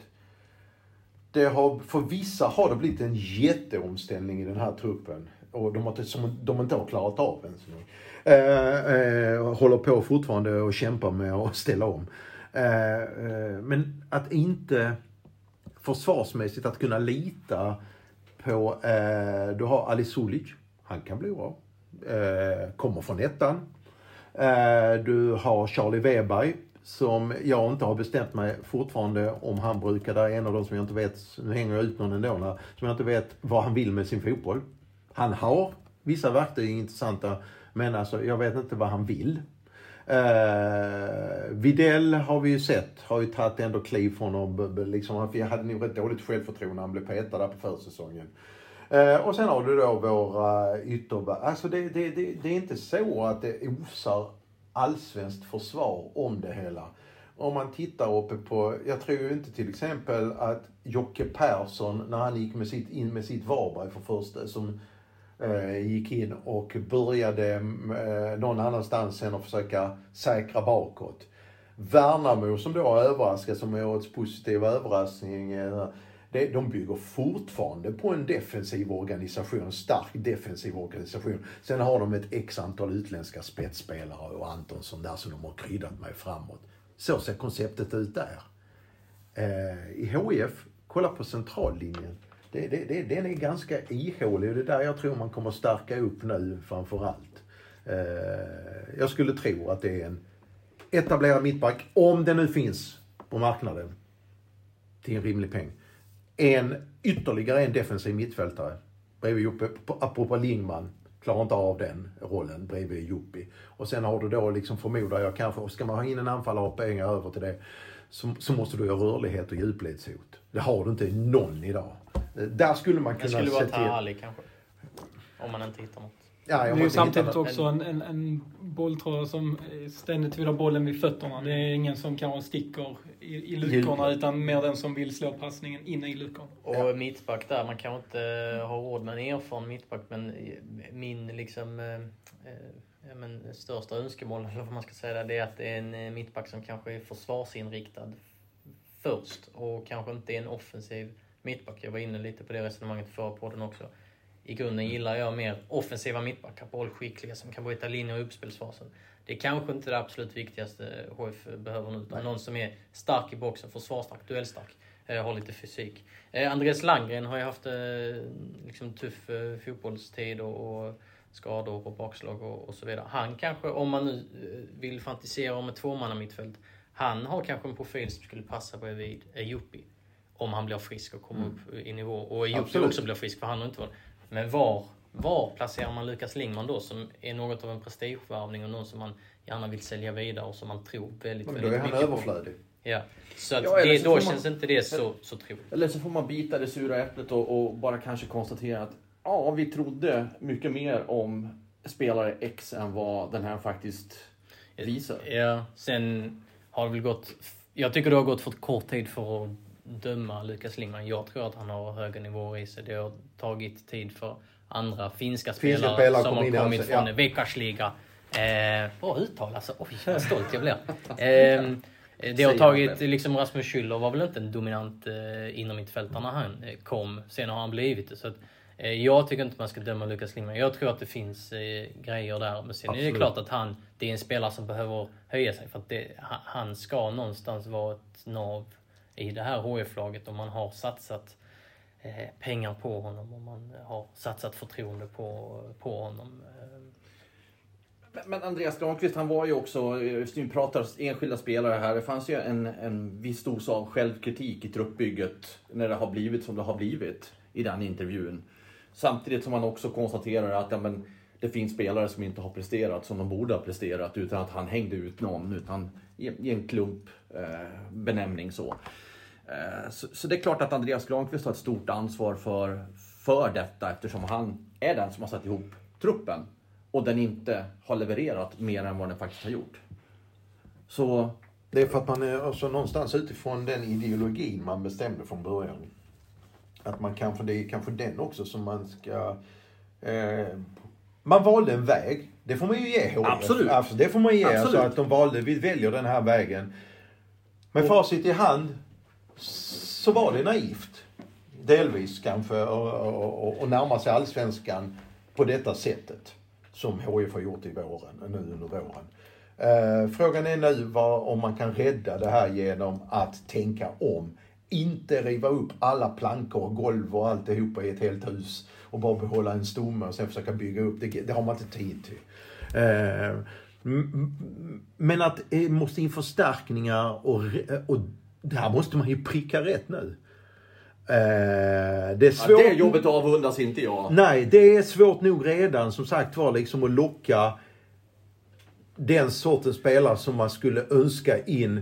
för vissa har det blivit en jätteomställning i den här truppen. Och de inte har klarat av ens. Håller på fortfarande och kämpar med att ställa om. Men att inte försvarsmässigt att kunna lita på... Du har Ali Sulic. Han kan bli bra. Kommer från ettan. Du har Charlie Weberg. Som jag inte har bestämt mig fortfarande om han brukar. Det är en av de som jag inte vet, nu hänger jag ut någon ändå, som jag inte vet vad han vill med sin fotboll. Han har vissa verktyg intressanta, men alltså jag vet inte vad han vill. Videll har vi ju sett, har ju tagit ändå kliv från honom, liksom, jag hade nog rätt dåligt självförtroende när han blev petad där på försäsongen. Och sen har du då våra ytterbackar. Alltså det är inte så att det osar allsvenskt försvar om det hela. om man tittar uppe på, jag tror ju inte till exempel att Jocke Persson när han gick in med sitt Varberg för första som gick in och började någon annanstans än att försöka säkra bakåt. Värnamo som då har överraskat som årets positiva överraskning, de bygger fortfarande på en defensiv organisation, en stark defensiv organisation. Sen har de ett x antal utländska spetsspelare och Antonsson där som de har kryddat med framåt. Så ser konceptet ut där. I HIF, kolla på centrallinjen. Den är ganska ihålig och det är där jag tror man kommer stärka upp nu framförallt. Jag skulle tro att det är en etablerad mittback, om det nu finns på marknaden till en rimlig peng. Ytterligare en defensiv mittfältare bredvid Joppi, apropå Lingman, klarar inte av den rollen bredvid Joppi. Och sen har du då liksom, förmodar jag kanske, ska man ha in en anfallare och pengar över till det så måste du ha rörlighet och djupledshot. Det har du inte någon idag. Där skulle man kunna se till. Det skulle vara Ali kanske. Om man inte hittar något. Ja, det är ju samtidigt också en bolltråd som ständigt vill ha bollen vid fötterna. Det är ingen som kanske sticker i luckorna utan mer den som vill slå passningen in i luckorna. Och mittback där, man kan inte ha råd med en erfaren mittback, men min liksom största önskemål, eller vad man ska säga, det är att det är en mittback som kanske är försvarsinriktad först och kanske inte är en offensiv mittback. Jag var inne lite på det resonemanget förra podden också. I grunden gillar jag mer offensiva mittbackar, bollskickliga som kan bryta linjer i uppspelsfasen. Det är kanske inte det absolut viktigaste HF behöver nu, utan någon som är stark i boxen, försvarsstark, duellstark, har lite fysik. Andreas Landgren har ju haft liksom tuff fotbollstid och skador och bakslag och så vidare. Han kanske, om man nu vill fantisera om ett tvåmanna mittfält, han har kanske en profil som skulle passa bredvid Joppi. Om han blir frisk och kommer upp i nivå. Och Joppi också blir frisk, för han har inte varit. Men var placerar man Lukas Lingman då, som är något av en prestigevärvning och någon som man gärna vill sälja vidare och som man tror väldigt mycket på. Då är han överflödig. Ja, så att då känns inte det så troligt. Eller så får man bita det sura äpplet och bara kanske konstatera att vi trodde mycket mer om spelare X än vad den här faktiskt visar. Ja, sen har det väl gått... Jag tycker det har gått för kort tid för att döma Lukas Lingman. Jag tror att han har höga nivåer i sig. Det har tagit tid för andra finska spelare som har kommit från Veikkausliiga. Bra uttal alltså. Oj, vad stolt jag blir. Det har tagit, liksom Rasmus Schüller var väl inte en dominant inom mittfältare när han kom. Sen har han blivit det. Så att, jag tycker inte man ska döma Lukas Lingman. Jag tror att det finns grejer där. Men sen är det klart att det är en spelare som behöver höja sig. För att han ska någonstans vara ett nav i det här HF-laget, om man har satsat pengar på honom, om man har satsat förtroende på honom. Men Andreas Granqvist, han var ju också, vi pratar enskilda spelare här, det fanns ju en viss dos av självkritik i truppbygget när det har blivit som det har blivit i den intervjun. Samtidigt som man också konstaterar att det finns spelare som inte har presterat som de borde ha presterat, utan att han hängde ut någon, utan i en klump benämning så. Så det är klart att Andreas Granqvist har ett stort ansvar för detta, eftersom han är den som har satt ihop truppen och den inte har levererat mer än vad den faktiskt har gjort. Så det är för att man är alltså någonstans utifrån den ideologin man bestämde från början. Att man kanske, det är kanske den också som man ska... man valde en väg. Det får man ju ge HF. Absolut. Alltså, det får man ge. Alltså, att vi väljer den här vägen. Med facit i hand så var det naivt. Delvis kanske. Och närma sig allsvenskan på detta sättet. Som HF har gjort nu under våren. Frågan är nu om man kan rädda det här genom att tänka om. Inte riva upp alla plankor och golv och alltihopa i ett helt hus och bara behålla en stomme och sen försöka bygga upp det. Det har man inte tid till. Men att det måste in förstärkningar och där måste man ju pricka rätt nu. Det är svårt. Det jobbet avundas inte jag. Nej, det är svårt nog redan som sagt var liksom att locka den sortens spelare som man skulle önska in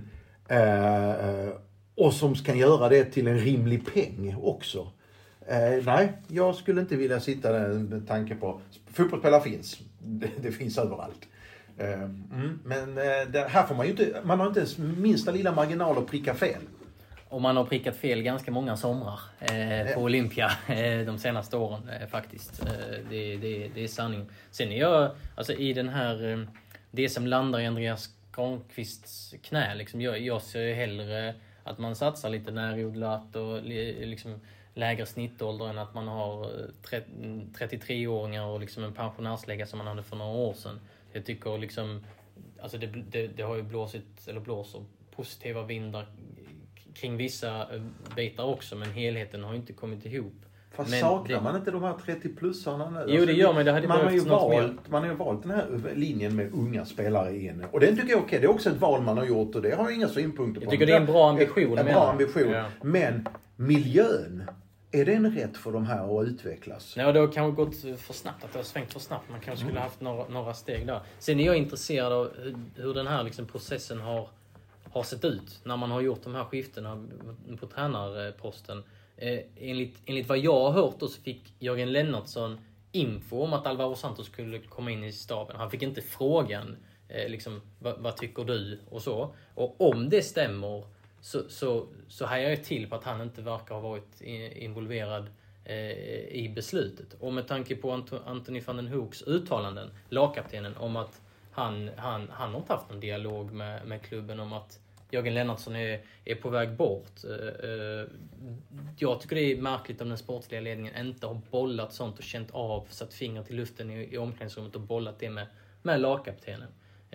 och som kan göra det till en rimlig peng också. Nej, jag skulle inte vilja sitta där med tanke på... Fotbollsspelare finns. Det finns överallt. Men här får man har inte ens minsta lilla marginal att pricka fel. Och man har prickat fel ganska många somrar på Olympia de senaste åren faktiskt. Det är sanning. Sen är jag, alltså i den här, det som landar i Andreas Granqvists knä, liksom, jag ser hellre att man satsar lite närodlat och liksom lägre snittålder än att man har 33-åringar och liksom en pensionärslägga som man hade för några år sedan. Jag tycker liksom, alltså det har ju blåser positiva vindar kring vissa bitar också, men helheten har ju inte kommit ihop. Fast saknar man inte de här 30-plussarna nu? Jo, det gör man. Det hade man har ju valt den här linjen med unga spelare in. Och det tycker jag är okej. Det är också ett val man har gjort och det har jag inga synpunkter på. Jag tycker det är en bra ambition. En bra ambition. Ja. Men miljön, är det en rätt för de här att utvecklas? Nej, det har kanske gått för snabbt, att det har svängt för snabbt. Man kanske skulle ha haft några steg där. Sen är jag intresserad av hur den här liksom processen har sett ut när man har gjort de här skiftena på tränarposten. Enligt vad jag har hört så fick Jörgen Lennartsson info om att Alvaro Santos skulle komma in i staben. Han fick inte frågan liksom, vad tycker du och så. Och om det stämmer så hajar jag till på att han inte verkar ha varit involverad i beslutet. Och med tanke på Anthony van den Hoeks uttalanden, lagkaptenen, om att han har inte haft någon dialog med klubben om att Jörgen Lennartsson är på väg bort. Jag tycker det är märkligt om den sportsliga ledningen inte har bollat sånt och känt av, satt fingret i luften i omklädningsrummet och bollat det med lagkaptenen.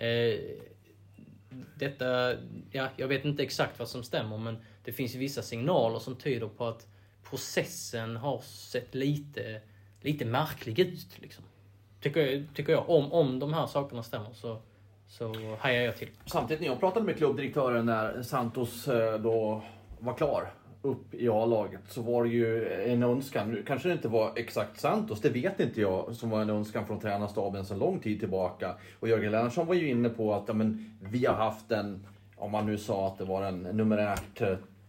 Jag vet inte exakt vad som stämmer, men det finns vissa signaler som tyder på att processen har sett lite märklig ut. Liksom. Tycker jag. Om de här sakerna stämmer så hajar jag till. Samtidigt när jag pratade med klubbdirektören när Santos då var klar upp i A-laget, så var det ju en önskan, nu kanske det inte var exakt Santos, det vet inte jag, som var en önskan från tränarstaben sedan lång tid tillbaka. Och Jörgen Lennartsson var ju inne på att vi har haft en, om man nu sa att det var en numerärt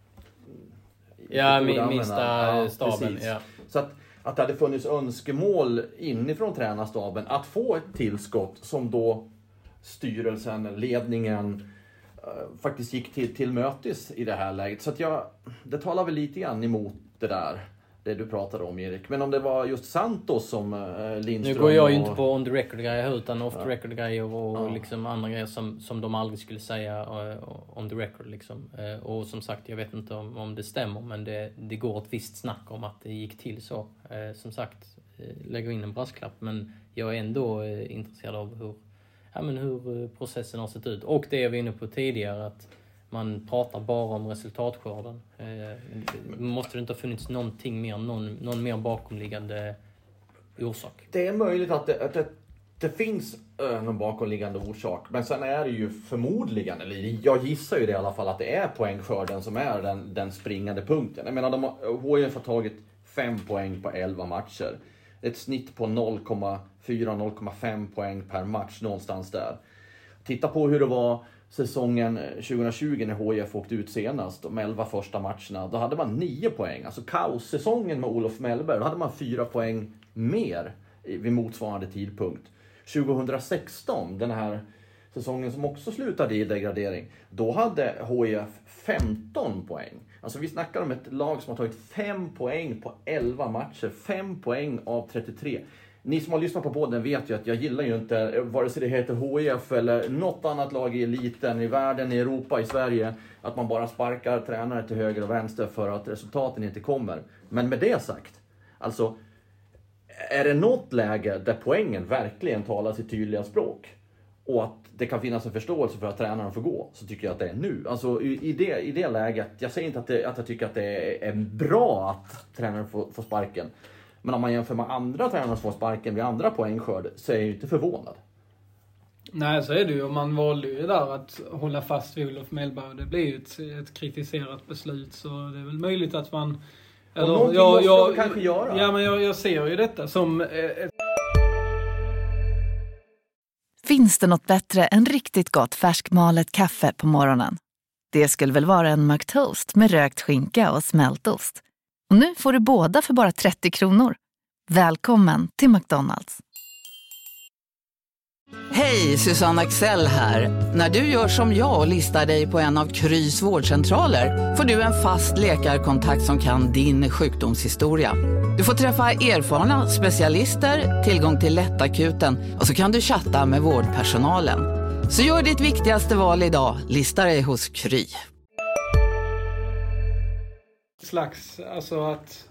minsta staben. Ja. Så att det hade funnits önskemål inifrån tränarstaben att få ett tillskott som då styrelsen, ledningen faktiskt gick till mötes i det här läget. Så att det talar väl lite grann emot det du pratade om, Erik. Men om det var just Santos som Lindström... Nu går jag ju inte på on the record-grejer utan off the record-grejer och liksom andra grejer som de aldrig skulle säga on the record. Liksom. Och som sagt, jag vet inte om det stämmer, men det går ett visst snack om att det gick till så. Som sagt, lägger in en brasklapp, men jag är ändå intresserad av hur processen har sett ut. Och det är vi inne på tidigare, att man pratar bara om resultatskörden. Måste det inte ha funnits någonting mer, någon mer bakomliggande orsak? Det är möjligt att det finns någon bakomliggande orsak. Men sen är det ju förmodligen, eller jag gissar ju det i alla fall, att det är poängskörden som är den springande punkten. Jag menar, HIF har tagit 5 poäng på 11 matcher. Ett snitt på 0,4-0,5 poäng per match, någonstans där. Titta på hur det var säsongen 2020 när HIF åkte ut senast, de 11 första matcherna. Då hade man 9 poäng. Alltså kaossäsongen med Olof Mellberg, då hade man 4 poäng mer vid motsvarande tidpunkt. 2016, den här säsongen som också slutade i degradering, då hade HIF 15 poäng. Alltså vi snackar om ett lag som har tagit 5 poäng på 11 matcher. 5 poäng av 33. Ni som har lyssnat på podden vet ju att jag gillar ju inte, vare sig det heter HIF eller något annat lag i eliten, i världen, i Europa, i Sverige, att man bara sparkar tränare till höger och vänster för att resultaten inte kommer. Men med det sagt, alltså, är det något läge där poängen verkligen talar sitt tydliga språk och att det kan finnas en förståelse för att tränaren får gå, så tycker jag att det är nu. Alltså i det läget, jag säger inte att jag tycker att det är bra att tränaren får sparken. Men om man jämför med andra tränare som får sparken vid andra poängskörd, så är jag inte förvånad. Nej, så är det ju. Man valde ju där att hålla fast vid Olof Mellberg. Det blir ju ett kritiserat beslut, så det är väl möjligt att man... Eller, någonting måste man kanske göra. Ja, men jag ser ju detta som... Finns det något bättre än riktigt gott färskmalet kaffe på morgonen? Det skulle väl vara en McToast med rökt skinka och smältost. Och nu får du båda för bara 30 kronor. Välkommen till McDonald's. Hej, Susanne Axel här. När du gör som jag och listar dig på en av Krys vårdcentraler får du en fast läkarkontakt som kan din sjukdomshistoria. Du får träffa erfarna specialister, tillgång till lättakuten och så kan du chatta med vårdpersonalen. Så gör ditt viktigaste val idag, listar dig hos Kry. Alltså att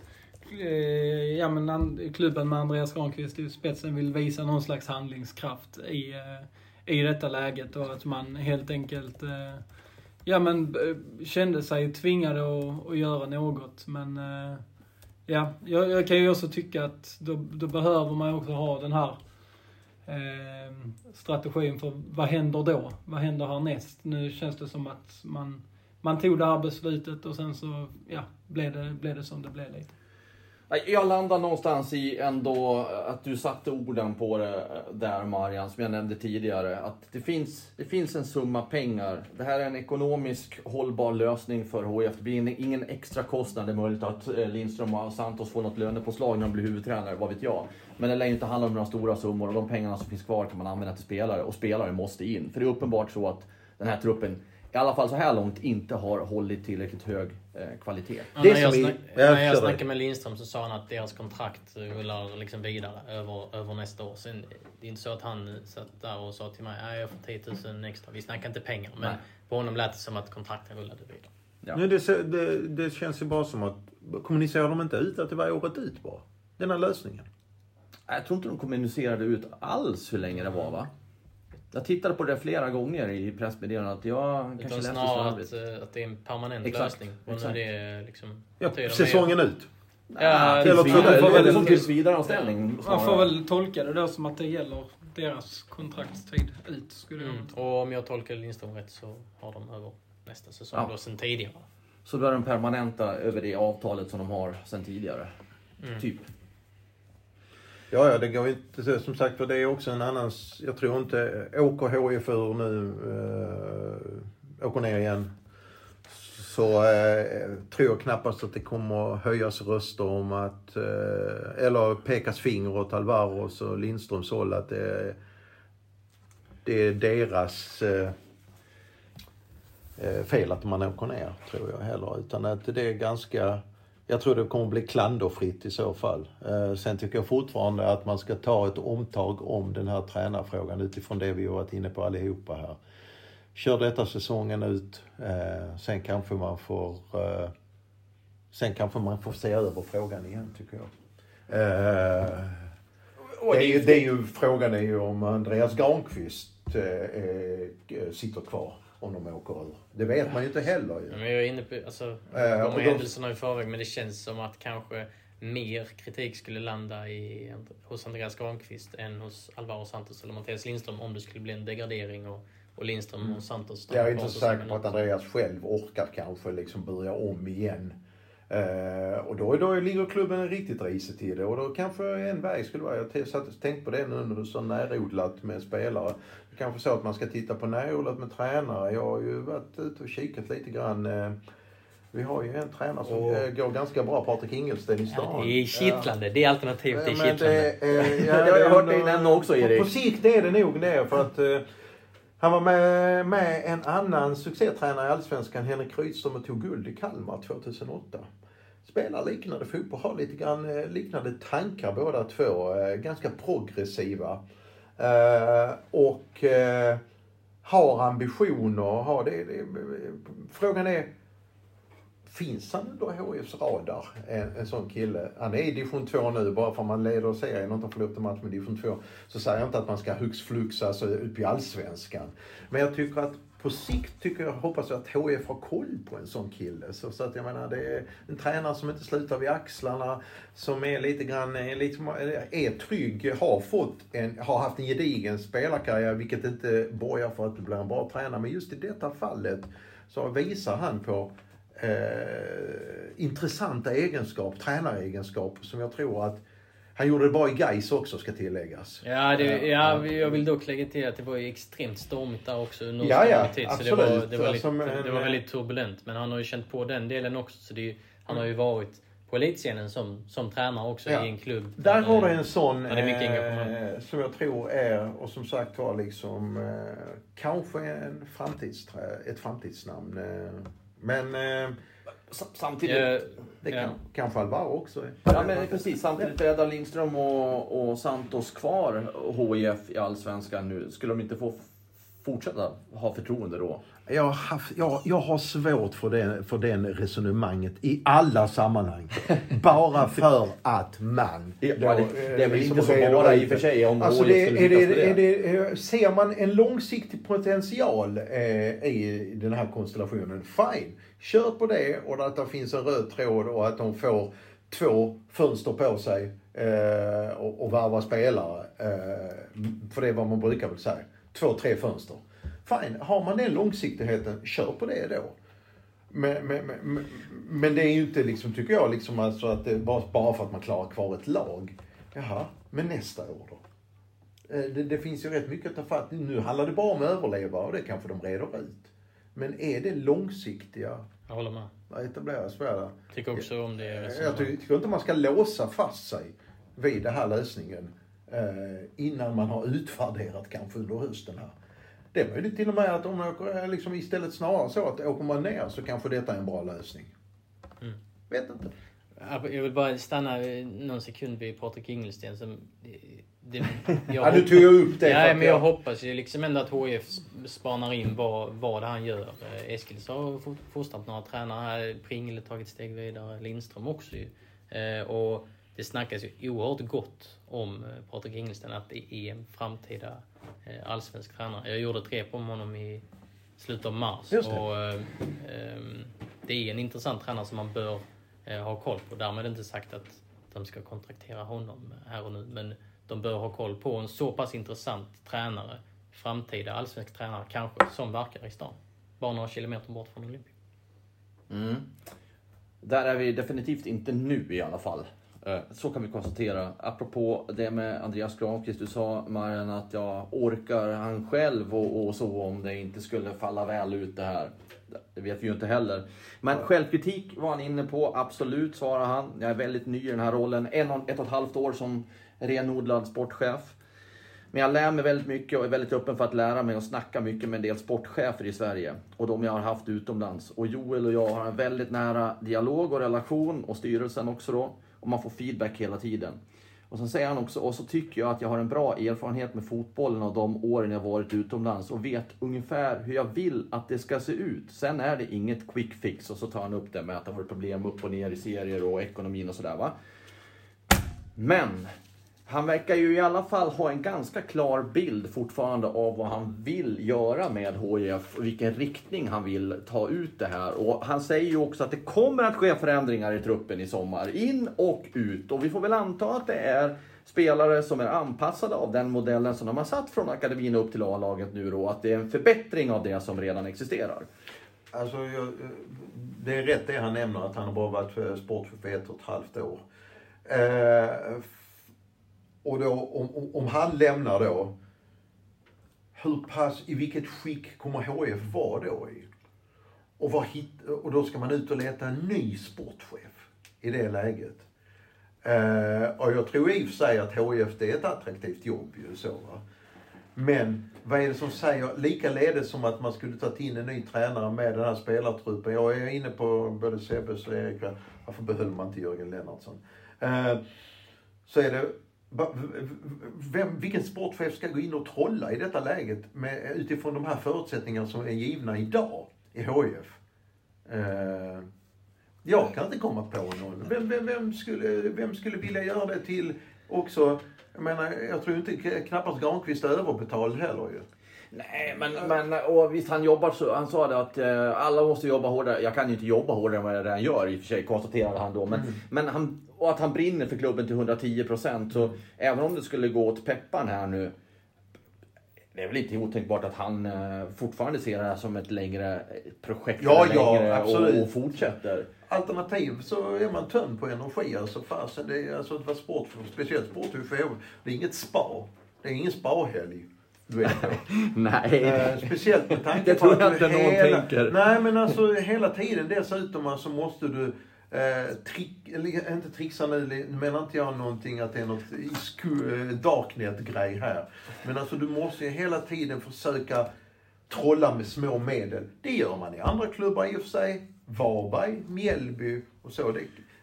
klubben med Andreas Granqvist i spetsen vill visa någon slags handlingskraft i detta läget och att man helt enkelt kände sig tvingade att göra något. Men jag kan ju också tycka att då behöver man också ha den här strategin för vad händer då? Vad händer härnäst? Nu känns det som att man tog det här beslutet och sen så blev det som det blev lite. Jag landar någonstans i ändå att du satte orden på det där, Marian, som jag nämnde tidigare. Att det finns en summa pengar. Det här är en ekonomisk hållbar lösning för HIF. Det blir ingen extra kostnad. Det är möjligt att Lindström och Santos får något lönepåslag när de blir huvudtränare, vad vet jag. Men det lär inte handla om några stora summor och de pengarna som finns kvar kan man använda till spelare. Och spelare måste in. För det är uppenbart så att den här truppen i alla fall så här långt inte har hållit tillräckligt hög kvalitet. När jag snackade med Lindström så sa han att deras kontrakt rullar liksom vidare över nästa år. Sen, det är inte så att han satt där och sa till mig jag får 10 000 extra. Vi snackar inte pengar, men på honom lät det som att kontrakten rullade vidare. Ja. Det känns ju bara som att kommunicerar de inte ut att det var året ut bara? Den här lösningen. Jag tror inte de kommunicerade ut alls hur länge det var, va? Jag tittade på det flera gånger i pressmeddelandet att jag kanske läste snarare att det är en permanent lösning. Exakt. Det är liksom, säsongen ut. Eller som tillsvidareanställning. Man får väl tolka det då som att det gäller deras kontraktstid ut. Och om jag tolkar Lindström rätt så har de över nästa säsong då sen tidigare. Så då är de permanenta över det avtalet som de har sen tidigare. Typ. Ja, det går inte, som sagt, för det är också en annan, jag tror inte, åker HIF ur nu, åker ner igen, så tror jag knappast att det kommer höjas röster om att, eller pekas finger åt Alvaros och Lindströms håll att det är deras fel att man åker ner, tror jag heller, utan att det är ganska... Jag tror det kommer bli klanderfritt i så fall. Sen tycker jag fortfarande att man ska ta ett omtag om den här tränarfrågan utifrån det vi har varit inne på allihopa här. Kör detta säsongen ut. Sen kanske man får se över frågan igen, tycker jag. Frågan är ju om Andreas Granqvist sitter kvar. Om de åker ur. Det vet man ju inte heller. Ju. Men jag är inne på, de händelserna i förväg, men det känns som att kanske mer kritik skulle landa hos Andreas Granqvist än hos Alvaro Santos eller Mattias Lindström om det skulle bli en degradering och Lindström och Santos. Jag är inte så säker på att Andreas själv orkar kanske liksom börja om igen. Och då ligger klubben riktigt risigt i det. Och då kanske en väg skulle vara, jag tänkte på det nu när du så närodlat med spelare. Det kanske så att man ska titta på närodlat med tränare. Jag har ju varit ute och kikat lite grann. Vi har ju en tränare som går ganska bra, Patrik Ingelsten i stan. Ja, det är kittlande, det är alternativet, det är kittlande. Jag har hört dig nämna också, Erik. På sikt är det nog det, för att han var med en annan succétränare i Allsvenskan, Henrik Rydström, och tog guld i Kalmar 2008. Spelar liknande fotboll, har lite grann liknande tankar båda två, ganska progressiva. Och har ambitioner, frågan är, finns han under HIFs radar, en sån kille? Han är i division 2 nu, bara för man leder serien och inte förlorat en match med division 2, så säger jag inte att man ska hux flux alltså upp i Allsvenskan. Men jag tycker att på sikt hoppas jag att HIF har koll på en sån kille. Så att jag menar, det är en tränare som inte slutar vid axlarna, som är lite grann, är trygg, har haft en gedigen spelarkarriär, vilket inte borgar för att det blir en bra tränare. Men just i detta fallet så visar han på intressanta tränaregenskaper som jag tror att han gjorde det bra i Gais också, ska tilläggas. Jag vill dock lägga till att det var ju extremt stormigt där också under tid, så det var väldigt turbulent. Men han har ju känt på den delen också, så han har ju varit på elitscenen som tränare också i en klubb. Där har du en sån det är mycket engagemang. som jag tror är, och som sagt var liksom kanske ett framtidsnamn. Men samtidigt... det kanske Alvaro också är. Ja, men precis. Samtidigt är Lindström och Santos kvar HIF i Allsvenskan nu. Skulle de inte få fortsätta ha förtroende då? Jag har svårt för den resonemanget i alla sammanhang. Bara för att man... Det är väl inte så bara i och för sig om alltså ser man en långsiktig potential i den här konstellationen, fine. Kör på det, och att det finns en röd tråd och att de får 2 fönster på sig och varva spelare. För det är vad man brukar väl säga. 2-3 fönster. Fine, har man den långsiktigheten, kör på det då. Men det är ju inte liksom, tycker jag, liksom alltså att det bara för att man klarar kvar ett lag. Jaha, men nästa år då? Det finns ju rätt mycket att ta fatt. Nu handlar det bara om att överleva, och det kanske de reder ut. Men är det långsiktiga? Jag håller med. Etableras spelare. Tycker också om det. Jag tycker inte man ska låsa fast sig vid den här lösningen innan man har utvärderat kanske under hösten här. Det är möjligt till och med att om man åker, liksom istället snarare så att åker man ner så kanske detta är en bra lösning. Vet inte. Jag vill bara stanna någon sekund vid Patrik Ingelsten. Du tog upp det. Ja, men jag hoppas ju liksom ändå att HIF spanar in vad han gör. Eskils har fostrat några tränare här. Pringel har tagit steg vidare. Lindström också ju. Och det snackas ju oerhört gott om Patrik Ingelsten, att det är en framtida allsvensk tränare. Jag gjorde 3 på honom i slutet av mars. Och det är en intressant tränare som man bör ha koll på. Därmed inte sagt att de ska kontraktera honom här och nu. Men de bör ha koll på en så pass intressant tränare, framtida allsvensk tränare kanske, som verkar i stan. Bara några kilometer bort från Olympic. Där är vi definitivt inte nu i alla fall. Så kan vi konstatera. Apropå det med Andreas Granqvist, du sa, Marian, att jag orkar han själv och så, om det inte skulle falla väl ut det här. Det vet vi ju inte heller. Men självkritik var han inne på, absolut, svarar han. Jag är väldigt ny i den här rollen. 1,5 år som renodlad sportchef. Men jag lär mig väldigt mycket och är väldigt öppen för att lära mig och snacka mycket med en del sportchefer i Sverige. Och de jag har haft utomlands. Och Joel och jag har en väldigt nära dialog och relation, och styrelsen också då. Och man får feedback hela tiden. Och sen säger han också, och så tycker jag att jag har en bra erfarenhet med fotbollen av de åren jag varit utomlands. Och vet ungefär hur jag vill att det ska se ut. Sen är det inget quick fix. Och så tar han upp det med att det har varit problem upp och ner i serier och ekonomin och sådär, va. Men han verkar ju i alla fall ha en ganska klar bild fortfarande av vad han vill göra med HIF och vilken riktning han vill ta ut det här. Och han säger ju också att det kommer att ske förändringar i truppen i sommar, in och ut. Och vi får väl anta att det är spelare som är anpassade av den modellen som de har satt från akademin upp till A-laget nu då. Att det är en förbättring av det som redan existerar. Alltså, det är rätt det han nämner, att han har bara varit sportchef för 1,5 år. Och då, om han lämnar då, i vilket skick kommer HIF vara då i? Och då ska man ut och leta en ny sportchef i det läget. Och jag tror i och för sig att HIF, det är ett attraktivt jobb ju så, va? Men vad är det som säger, likaledes som att man skulle ta in en ny tränare med den här spelartruppen. Jag är inne på både Sebbes och Erik, varför behöll man inte Jörgen Lennartsson? Så är det, vilken sportchef ska gå in och trolla i detta läget utifrån de här förutsättningarna som är givna idag i HIF? Jag kan inte komma på någon. Vem skulle vilja göra det till också? Jag menar, jag tror inte knappast Granqvist är överbetald heller ju. Nej, men och visst, han jobbar så, han sa det att alla måste jobba hårdare. Jag kan ju inte jobba hårdare än vad jag redan gör, i och för sig, konstaterade han då. Men han, och att han brinner för klubben till 110%. Så även om det skulle gå åt peppan här nu, det är väl inte otänkbart att han fortfarande ser det här som ett längre projekt. Absolut. Och fortsätter. Alternativ så är man tömd på energi. Alltså fasen, det är alltså ett speciellt sportchef. Det är inget spa. Det är ingen spa-helg. Nej. Speciellt med tanke det på tror jag inte någon tänker. Nej, men alltså hela tiden dessutom alltså måste du inte trixa nu menar inte jag någonting att det är något darknet-grej här. Men alltså du måste ju hela tiden försöka trolla med små medel. Det gör man i andra klubbar i och för sig. Varberg, Mjällby och så.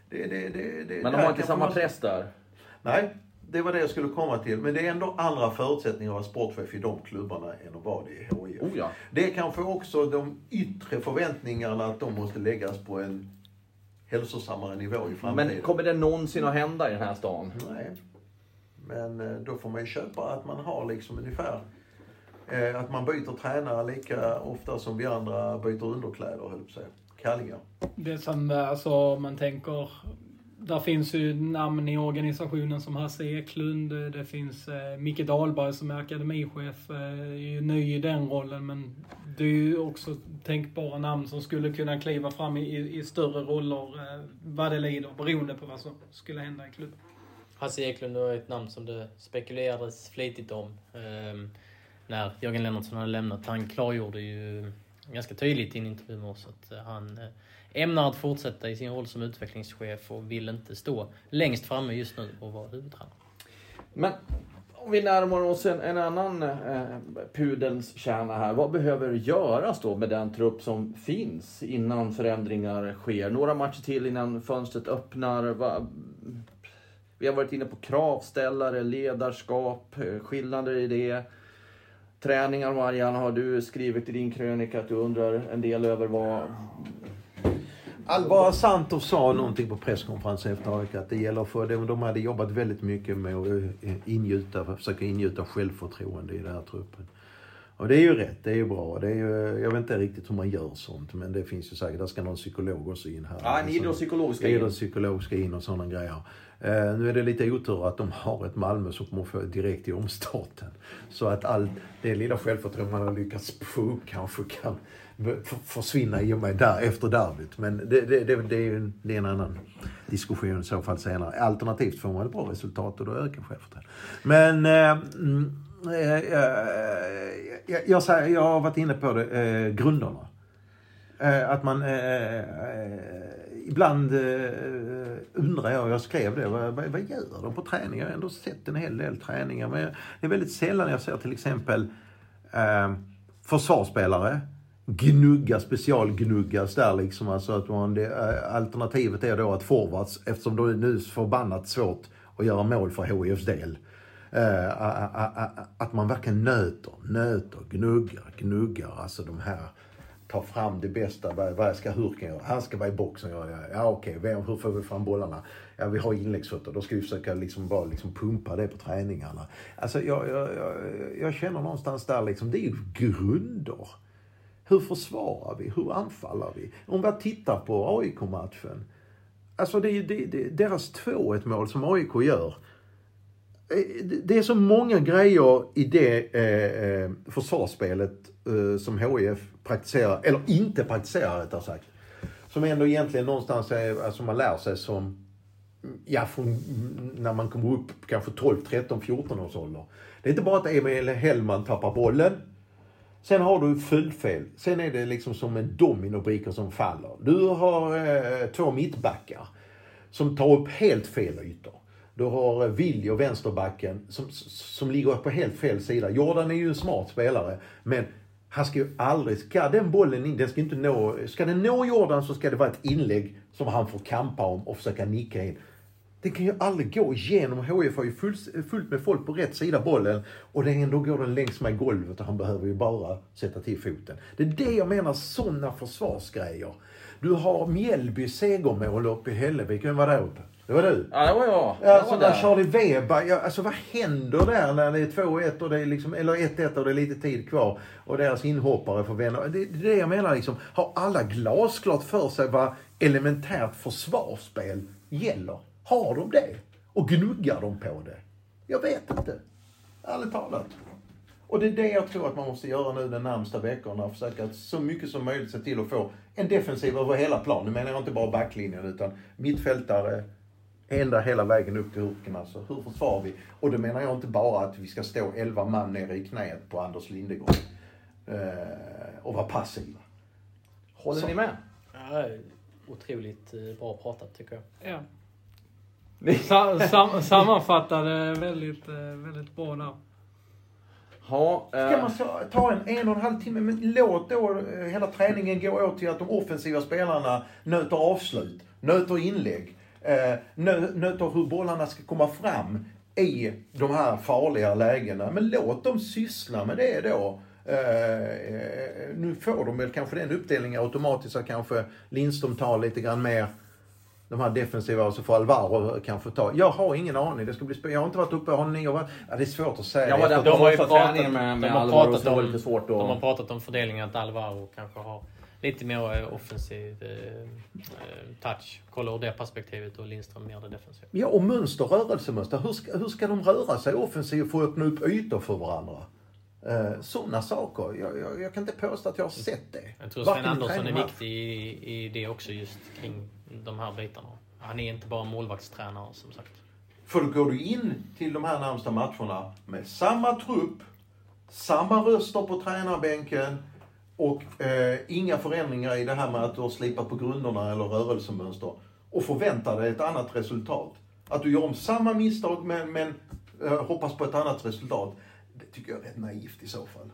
Men de har inte samma press där? Nej, det var det jag skulle komma till. Men det är ändå andra förutsättningar att vara sportchef i de klubbarna än att vara det i HIF. Oh ja. Det är kanske också de yttre förväntningarna att de måste läggas på en hälsosammare nivå i framtiden. Men kommer det någonsin att hända i den här stan? Nej. Men då får man ju köpa att man har liksom ungefär att man byter tränare lika ofta som vi andra byter underkläder, höll på att säga. Kallingar. Det som, alltså man tänker, där finns ju namn i organisationen som Hasse Eklund, det finns Micke Dahlberg som är akademichef, är ju ny i den rollen, men det är ju också tänkbara namn som skulle kunna kliva fram i större roller vad det lider, beroende på vad som skulle hända i klubben. Hasse Eklund var ett namn som det spekulerades flitigt om när Jörgen Lennartsson hade lämnat. Han klargjorde ju ganska tydligt i en intervju med oss att han ämnar att fortsätta i sin roll som utvecklingschef och vill inte stå längst framme just nu och vara huvudtränare. Men om vi närmar oss en annan pudelns kärna här. Vad behöver göras då med den trupp som finns innan förändringar sker? Några matcher till innan fönstret öppnar. Vi har varit inne på kravställare, ledarskap, skillnader i det. Träningar, Marianne, har du skrivit i din krönika att du undrar en del över vad... Alvaro Santos sa någonting på presskonferensen efter AIK att det gäller för dem. De hade jobbat väldigt mycket med att försöka ingjuta självförtroende i den här truppen. Och det är ju rätt, det är ju bra. Det är ju, jag vet inte riktigt hur man gör sånt, men det finns ju säkert, där ska någon psykolog också in här. Ja, en idrottspsykolog ska in och sådana grejer. Nu är det lite otur att de har ett Malmö som kommer få direkt i omstarten. Så att allt det lilla självförtroende man har lyckats få upp kanske kan försvinna i och med efter derbyt. Men det är en annan diskussion i så fall senare. Alternativt får man ett bra resultat och då ökar självförtroendet. Men jag har varit inne på det, grunderna. Att man ibland undrar jag skrev det, vad gör de på träning? Jag har ändå sett en hel del träningar, men det är väldigt sällan jag ser till exempel försvarsspelare specialgnuggas där liksom, alltså att alternativet är då att forwards, eftersom det är nu förbannat svårt att göra mål för HIFs del, att man verkligen nöter, gnuggar, alltså de här, tar fram det bästa, hur ska jag göra? Han ska vara i boxen, hur får vi fram bollarna? Ja, vi har inläggsfötter, då ska vi försöka bara pumpa det på träningarna. Alltså jag känner någonstans där liksom, det är ju grunder. Hur försvarar vi? Hur anfaller vi? Om vi tittar på AIK-matchen, alltså det är deras 2-1 mål som AIK gör. Det är så många grejer i det försvarsspelet som HIF praktiserar, eller inte praktiserar rättare sagt. Som ändå egentligen någonstans är, alltså man lär sig som, från när man kommer upp kanske 12, 13, 14 års ålder. Det är inte bara att Emil Hellman tappar bollen. Sen har du följdfel. Sen är det liksom som en dominobrickor som faller. Du har 2 mittbackar som tar upp helt fel ytor. Du har Viljo, vänsterbacken, som ligger på helt fel sida. Jordan är ju en smart spelare, men han ska ju aldrig, ska den bollen in, den ska inte ska den nå Jordan så ska det vara ett inlägg som han får kampa om och försöka nicka in. Det kan ju aldrig gå igenom. HIF har ju fullt med folk på rätt sida bollen och det ändå går den längs med golvet och han behöver ju bara sätta till foten. Det är det jag menar, sådana försvarsgrejer. Du har Mjällby segermål uppe i Hällevik, vem var där uppe? Det var du? Ja, det var jag. Alltså där Charlie Weber, alltså vad händer där när det är 2-1 och det är liksom, eller 1-1 och det är lite tid kvar och deras inhoppare får vända. Det är det jag menar liksom, har alla glasklart för sig vad elementärt försvarsspel gäller? Har de det? Och gnuggar de på det? Jag vet inte. Ärligt talat. Och det är det jag tror att man måste göra nu de närmsta veckorna. Försöka att så mycket som möjligt se till att få en defensiv över hela planen. Nu menar jag inte bara backlinjen utan mittfältare ända hela vägen upp till hurken. Alltså, hur försvarar vi? Och det menar jag inte bara att vi ska stå 11 man nere i knät på Anders Lindegård. Och vara passiva. Håller ni med? otroligt bra pratat tycker jag. Ja. Sammanfattade väldigt, väldigt bra där. Ja, Ska man ta en och en halv timme, men låt då hela träningen gå åt till att de offensiva spelarna nöter avslut, nöter inlägg, nöter hur bollarna ska komma fram i de här farliga lägena. Men låt dem syssla med det då. Nu får de väl kanske den uppdelningen automatiskt, så kanske Lindström tar lite grann mer de här defensiva, och så får Alvaro kanske ta. Jag har ingen aning. Det ska bli jag har inte varit uppe. Har ni varit? Ja, det är svårt att säga. Jag var där på första träningen med Alvaro, så var lite svårt. De har pratat om fördelningen att Alvaro kanske har lite mer offensiv touch. Kolla ur det perspektivet, och Lindström mer det defensiva. Ja, och rörelsemönster. Hur ska de röra sig offensivt och få öppna upp ytor för varandra? Sådana saker. Jag kan inte påstå att jag har sett det. Jag tror Sven Andersson är viktig i det också, just kring de här bitarna. Han är inte bara målvaktstränare som sagt. För då går du in till de här närmsta matcherna med samma trupp, samma röster på tränarbänken och inga förändringar i det här med att du har slipat på grunderna eller rörelsemönster, och förväntar dig ett annat resultat. Att du gör om samma misstag men hoppas på ett annat resultat. Det tycker jag är rätt naivt i så fall.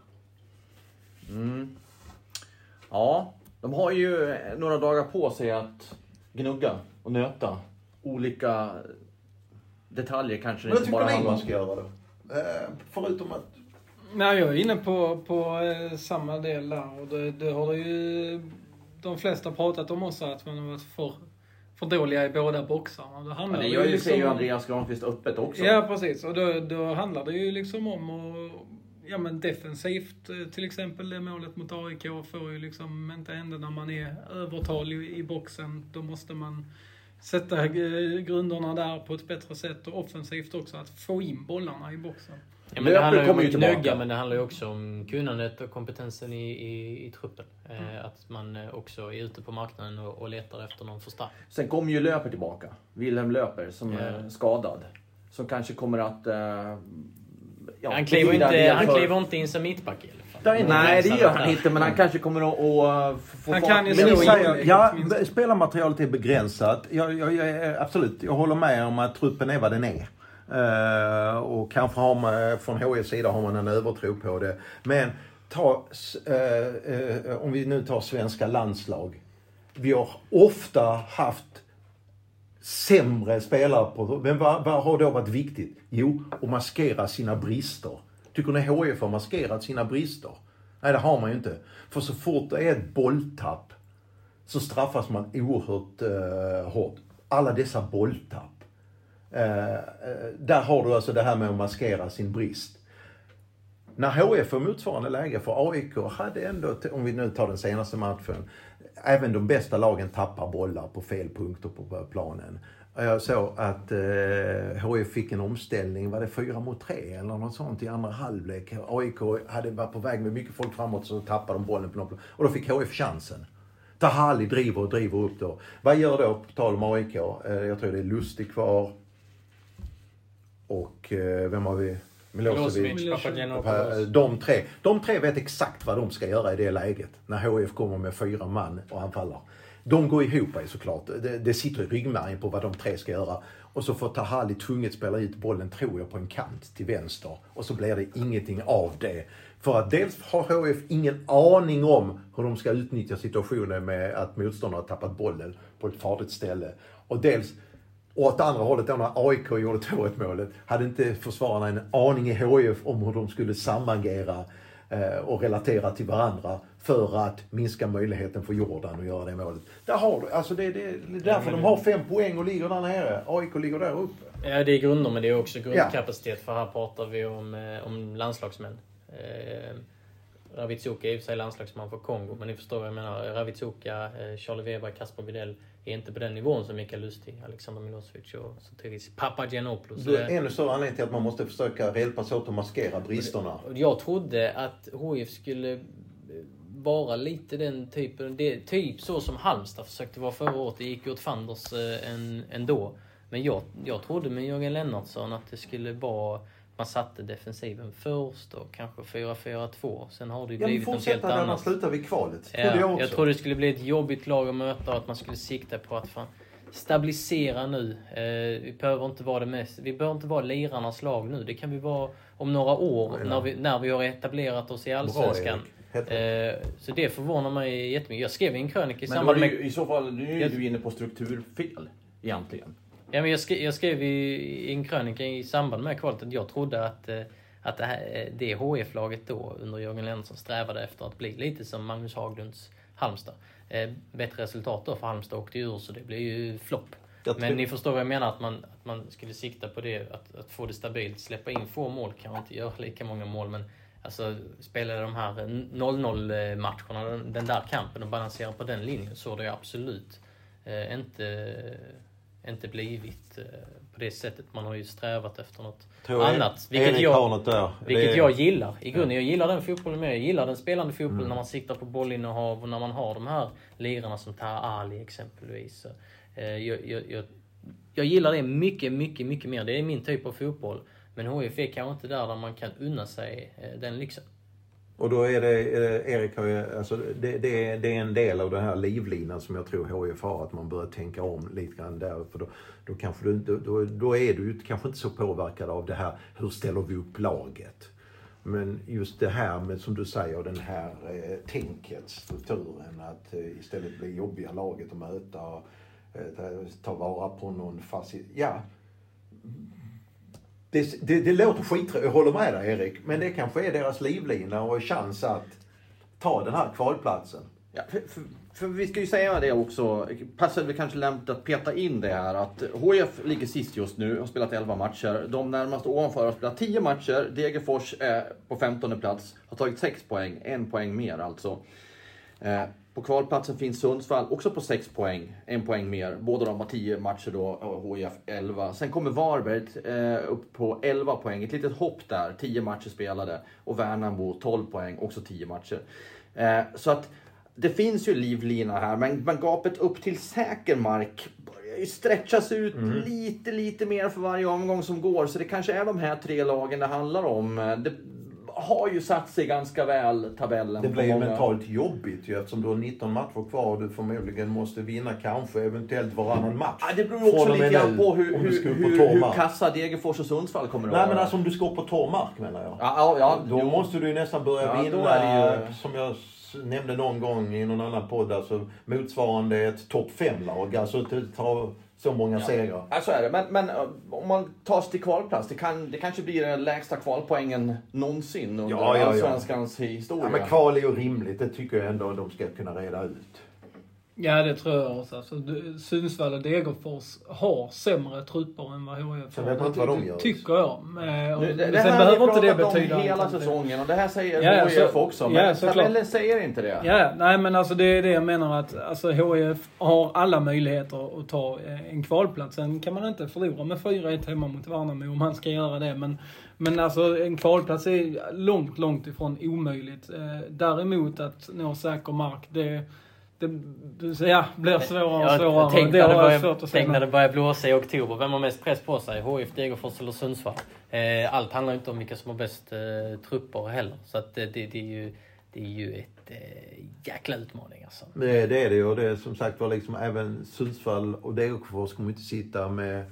Ja, de har ju några dagar på sig att gnugga och nöta olika detaljer kanske. Men jag tycker man ska göra det. Förutom att... Nej, jag är inne på samma del där. Och det har ju de flesta pratat om också, att man har varit för dåliga i båda boxarna. Det gör ju liksom, säger ju Andreas Granqvist öppet också. Ja, precis. Och då handlar det ju liksom om att defensivt, till exempel det målet mot AIK får ju liksom inte hända när man är övertalig i boxen. Då måste man sätta grunderna där på ett bättre sätt, och offensivt också att få in bollarna i boxen. Ja, men det handlar ju om att gnugga, men det handlar ju också om kunnandet och kompetensen i truppen. Att man också är ute på marknaden och letar efter någon förstärkning. Sen kommer ju Löper tillbaka. Wilhelm Löper som är skadad. Som kanske kommer att... han kliver inte in som mittback i alla fall. Nej, det gör han inte, men han kanske kommer att få... Han kan ju spelarmaterialet är begränsat. Absolut, jag håller med om att truppen är vad den är. Och kanske har man, från HIs sida har man en övertro på det. Men om vi nu tar svenska landslag. Vi har ofta haft sämre spelare på... Men vad har då varit viktigt? Jo, att maskera sina brister. Tycker ni HIF har maskerat sina brister? Nej, det har man ju inte. För så fort det är ett bolltapp så straffas man oerhört hårt. Alla dessa bolltapp. Där har du alltså det här med att maskera sin brist. När HIF får motsvarande läge för AIK hade ändå, om vi nu tar den senaste matchen, även de bästa lagen tappar bollar på fel punkter på planen. Jag såg att HIF fick en omställning, var det 4-3 eller något sånt i andra halvlek. AIK hade varit på väg med mycket folk framåt, så tappade de bollen på något plan. Och då fick HIF chansen. Tahali driver upp då. Vad gör då på tal om AIK? Jag tror det är Lustig kvar. Och vem har vi? Milosevic, De tre vet exakt vad de ska göra i det läget. När HIF kommer med 4 man och anfallar. De går ihop såklart. Det sitter i ryggmärgen på vad de tre ska göra. Och så får Tahali tvunget spela ut bollen, tror jag, på en kant till vänster. Och så blir det ingenting av det. För att dels har HIF ingen aning om hur de ska utnyttja situationen med att motståndarna har tappat bollen på ett farligt ställe. Och dels... Och åt andra hållet då, när AIK gjorde 2-1-målet, hade inte försvararna en aning i HIF om hur de skulle samagera och relatera till varandra för att minska möjligheten för Jordan att göra det målet. Där har du, alltså det är därför de har 5 poäng och ligger där nere. AIK ligger där uppe. Ja, det är grunder, men det är också grundkapacitet, för här pratar vi om landslagsmän. Ravitsuka är i och för sig landslagsman för Kongo, men ni förstår vad jag menar. Ravitsuka, Charlie Weber, Kasper Widell är inte på den nivån som Mikael Lustig, Alexander Milosevic och Sotiris Papagiannopoulos. Det är ännu större anledning till att man måste försöka hjälpas åt att maskera bristerna. Jag trodde att HIF skulle vara lite den typen, typ så som Halmstad försökte vara förra året. Det gick ju åt fanders ändå. Men jag trodde med Jörgen Lennartsson att det skulle vara man satte defensiven först och kanske 4-4-2. Sen har det ju blivit något helt fortsätta där man annat. slutar vid kvalet. Jag tror det skulle bli ett jobbigt lag att möta och att man skulle sikta på att stabilisera nu. Vi behöver inte vara lirarnas lag nu. Det kan vi vara om några år när vi har etablerat oss i Allsvenskan. Så det förvånar mig jättemycket. Jag skrev en krönika i samband med... I så fall, nu är du inne på strukturfel egentligen. Ja, men jag skrev i en krönika i samband med kvalet att jag trodde att det HF-laget då under Jörgen Lennartsson strävade efter att bli lite som Magnus Haglunds Halmstad. Bättre resultat då för Halmstad åkte ur, så det blir ju flopp. Men ni förstår vad jag menar, att man skulle sikta på det, att få det stabilt, släppa in få mål, kan man inte göra lika många mål, men alltså spela de här 0-0 matcherna, den där kampen och balansera på den linjen, så det är absolut inte blivit på det sättet. Man har ju strävat efter något annat. Vilket jag gillar. I grunden, jag gillar den fotbollen med. Jag gillar den spelande fotbollen när man siktar på bollinnehav och när man har de här lirarna som tar Ali exempelvis. Jag gillar det mycket, mycket, mycket mer. Det är min typ av fotboll. Men HIF är kanske inte där man kan unna sig den lyxen. Och då är det, Erik har ju, alltså det är en del av den här livlinan som jag tror HIF har, att man börjar tänka om lite grann där. För då kanske då är du kanske inte så påverkad av det här, hur ställer vi upp laget? Men just det här med, som du säger, den här tänket, strukturen, att istället bli jobbiga laget att möta och ta vara på någon facit. Ja. Det låter skittrött, jag håller med dig Erik, men det kanske är deras livlina och chans att ta den här kvalplatsen. Ja, för vi ska ju säga det också, passar det kanske lämpligt att peta in det här, att HIF ligger sist just nu, har spelat 11 matcher, de närmaste ovanför har spelat 10 matcher, Degerfors är på 15:e plats, har tagit 6 poäng, 1 poäng mer alltså. På kvalplatsen finns Sundsvall också på 6 poäng, 1 poäng mer. Båda de har 10 matcher då och HIF 11. Sen kommer Varberg upp på 11 poäng. Ett litet hopp där, 10 matcher spelade. Och Värnamo 12 poäng, också 10 matcher. Så att det finns ju livlina här, men gapet upp till säker mark börjar ju stretchas ut lite mer för varje omgång som går. Så det kanske är de här 3 lagen det handlar om. Det har ju satt sig ganska väl tabellen. Det blir ju mentalt jobbigt ju, eftersom du har 19 matcher kvar och du förmodligen måste vinna kanske eventuellt varannan match. Ja, det beror också lite grann på hur kassa Degerfors och Sundsvall kommer att vara. Nej, men alltså om du ska på torr mark menar jag. Då måste du ju nästan börja vinna, då är det ju... som jag nämnde någon gång i någon annan podd, alltså motsvarande ett topp 5-lag, alltså ta så många segrar. Ja, så är det. Men om man tar sig till kvalplats, det kanske blir den lägsta kvalpoängen någonsin under Allsvenskans historia. Ja, men kval är ju rimligt, det tycker jag ändå de ska kunna reda ut. Ja, det tror jag också. Alltså, Sundsvall och Degerfors har sämre trupper än vad HIF har. Vet inte vad de gör. Tycker jag. Det här behöver inte det betyda hela säsongen. Och det här säger HIF också. Men tabellen säger inte det. Ja, nej men alltså det är det jag menar, att alltså, HIF har alla möjligheter att ta en kvalplats. Sen kan man inte förlora med 4-1 hemma mot Värnamo om man ska göra det. Men alltså en kvalplats är långt ifrån omöjligt. Däremot att nå säker mark, det blir svårare. Tänk när det börjar blåsa i oktober. Vem har mest press på sig? HIF, Degerfors eller Sundsvall? Allt handlar inte om vilka som har bäst trupper heller. Så att det är ju ett jäkla utmaning alltså. Det är det ju. Och det är som sagt var liksom även Sundsvall och Degerfors kommer inte sitta med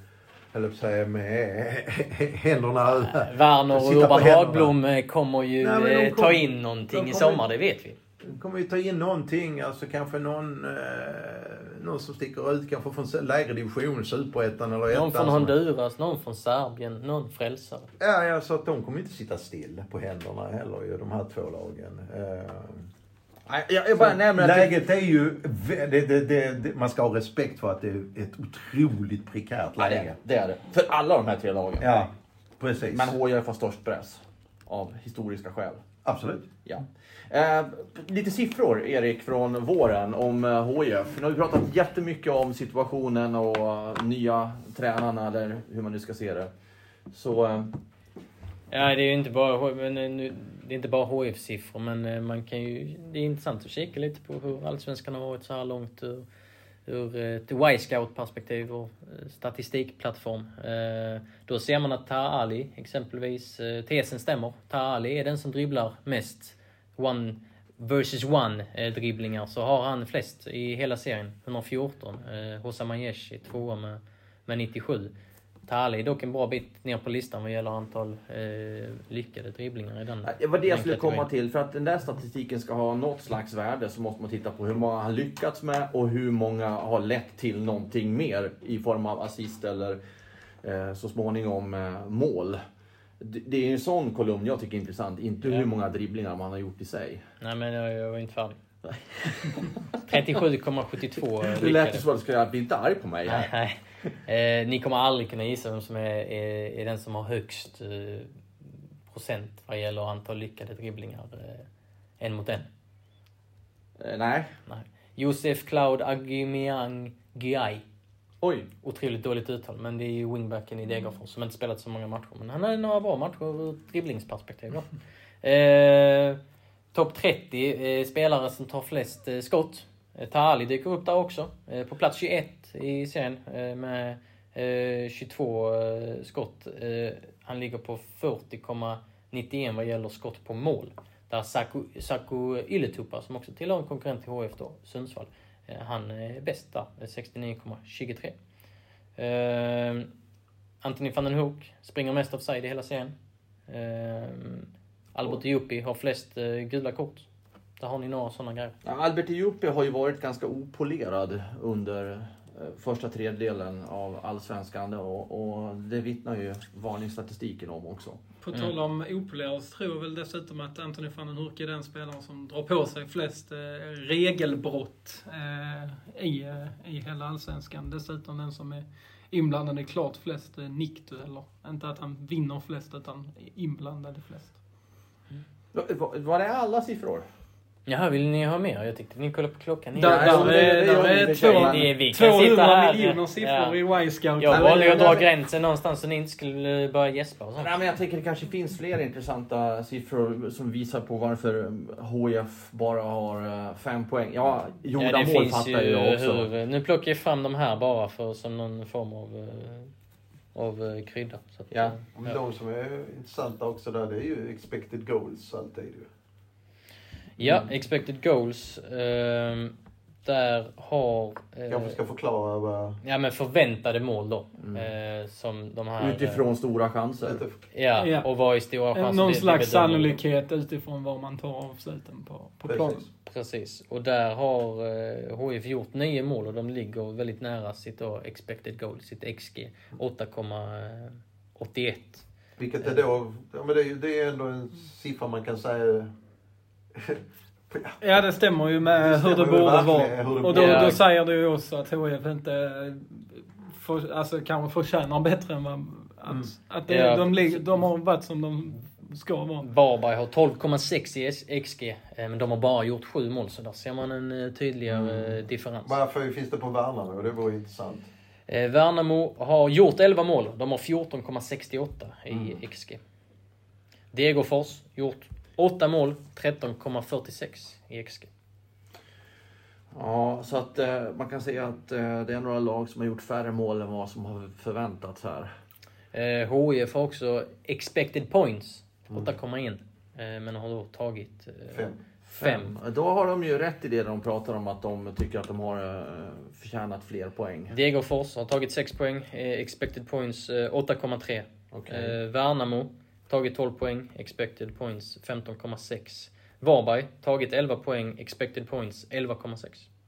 händerna. Värner och Urban Hagblom kommer ju ta in någonting i sommar, det vet vi. Kommer vi ta in någonting, alltså kanske någon som sticker ut, kanske från lägre division, Superettan eller någon från Honduras, någon från Serbien, någon frälsare. Ja, så att de kommer inte sitta still på händerna heller ju, de här 2 lagen. Jag bara nämner läget är ju, man ska ha respekt för att det är ett otroligt prekärt läge. Det är det. För alla de här 3 lagen. Ja, precis. Men HIF har störst press av historiska skäl. Absolut. Ja. Lite siffror, Erik, från våren om HIF. Nu har vi pratat jättemycket om situationen och nya tränarna, eller hur man nu ska se det. Så... Ja, det är ju inte bara HIF-siffror, men man kan ju, det är intressant att kika lite på hur Allsvenskan har varit så här långt ur ur ett Y-scout-perspektiv och statistikplattform. Då ser man att Taha Ali, exempelvis, tesen stämmer. Taha Ali är den som dribblar mest one versus one dribblingar, så har han flest i hela serien, 114. Hossam Manyesh är 2 med 97. Taha Ali är dock en bra bit ner på listan vad gäller antal lyckade dribblingar i den. Det var det jag skulle komma till. För att den där statistiken ska ha något slags värde så måste man titta på hur många han lyckats med och hur många har lett till någonting mer i form av assist eller så småningom mål. Det är en sån kolumn jag tycker är intressant. Inte hur många dribblingar man har gjort i sig. Nej, men jag var inte färdig. 37,72 Det lät ju så att du ska bli inte arg på mig. Nej. Ni kommer aldrig kunna gissa vem som är den som har högst procent vad gäller antal lyckade dribblingar en mot en. Nej. Josef Cloud Agimiang Giai. Oj. Otroligt dåligt uttal, men det är ju wingbacken i Degerfors som inte spelat så många matcher. Men han har några bra matcher ur dribblingsperspektiv. Topp 30 spelare som tar flest skott. Taha Ali dyker upp där också. På plats 21 i serien med 22 skott. Han ligger på 40,91 vad gäller skott på mål. Där Saku Ylätupa, som också tillhör en konkurrent till HF då, Sundsvall. Han är bäst där, 69,23. Anthony van den Hoek springer mest offside i hela serien. Albert Iupi har flest gula kort. Där har ni några sådana grejer. Ja, Albert Iupi har ju varit ganska opolerad under första tredjedelen av allsvenskan och det vittnar ju varningsstatistiken om också. På tal om opolerad så tror jag väl dessutom att Anthony van den Hoek är den spelaren som drar på sig flest regelbrott i hela allsvenskan. Dessutom den som är inblandad i klart flest nickdueller. Inte att han vinner flest utan inblandade flest. Var det alla siffror? Jaha, vill ni ha mer? Jag tyckte ni kollade på klockan. Det är 200 miljoner siffror i Y-scout. Jag valde att dra gränsen någonstans så ni inte skulle börja gäspa och sånt. Nej, men jag tänker det kanske finns fler intressanta siffror som visar på varför HIF bara har 5 poäng. Ja, gjorda mål fattar jag också. Nu plockar jag fram de här bara för som någon form av krydda. Så att, ja. Men de som är intressanta också där, det är ju expected goals alltid ju. Ja, expected goals. Där har... Kanske ska förklara vad... Ja, men förväntade mål då. Som de här... Utifrån stora chanser. Ja, och vad är stora chanser? Någon slags sannolikhet utifrån vad man tar avsluten på planen. Precis. Och där har HIF gjort 9 mål och de ligger väldigt nära sitt då expected goal, sitt XG. 8,81. Vilket är då... Ja, men det är ändå en siffra man kan säga... Ja, det stämmer ju med hur det borde vara. Och då säger du ju också att HIF inte kanske förtjänar bättre än vad de har varit som de ska vara. Varberg har 12,6 i XG, men de har bara gjort 7 mål, så där ser man en tydligare differens. Varför finns det på Värnamo? Det var intressant. Värnamo har gjort 11 mål. De har 14,68 i XG. Degerfors gjort 8 mål, 13,46 i XG. Ja, så att man kan säga att det är några lag som har gjort färre mål än vad som har förväntats här. HIF har också expected points, 8,1. Men har då tagit 5. Då har de ju rätt i det de pratar om att de tycker att de har förtjänat fler poäng. Degerfors har tagit 6 poäng, expected points 8,3. Okay. Värnamo tagit 12 poäng, expected points 15,6. Varberg tagit 11 poäng, expected points 11,6.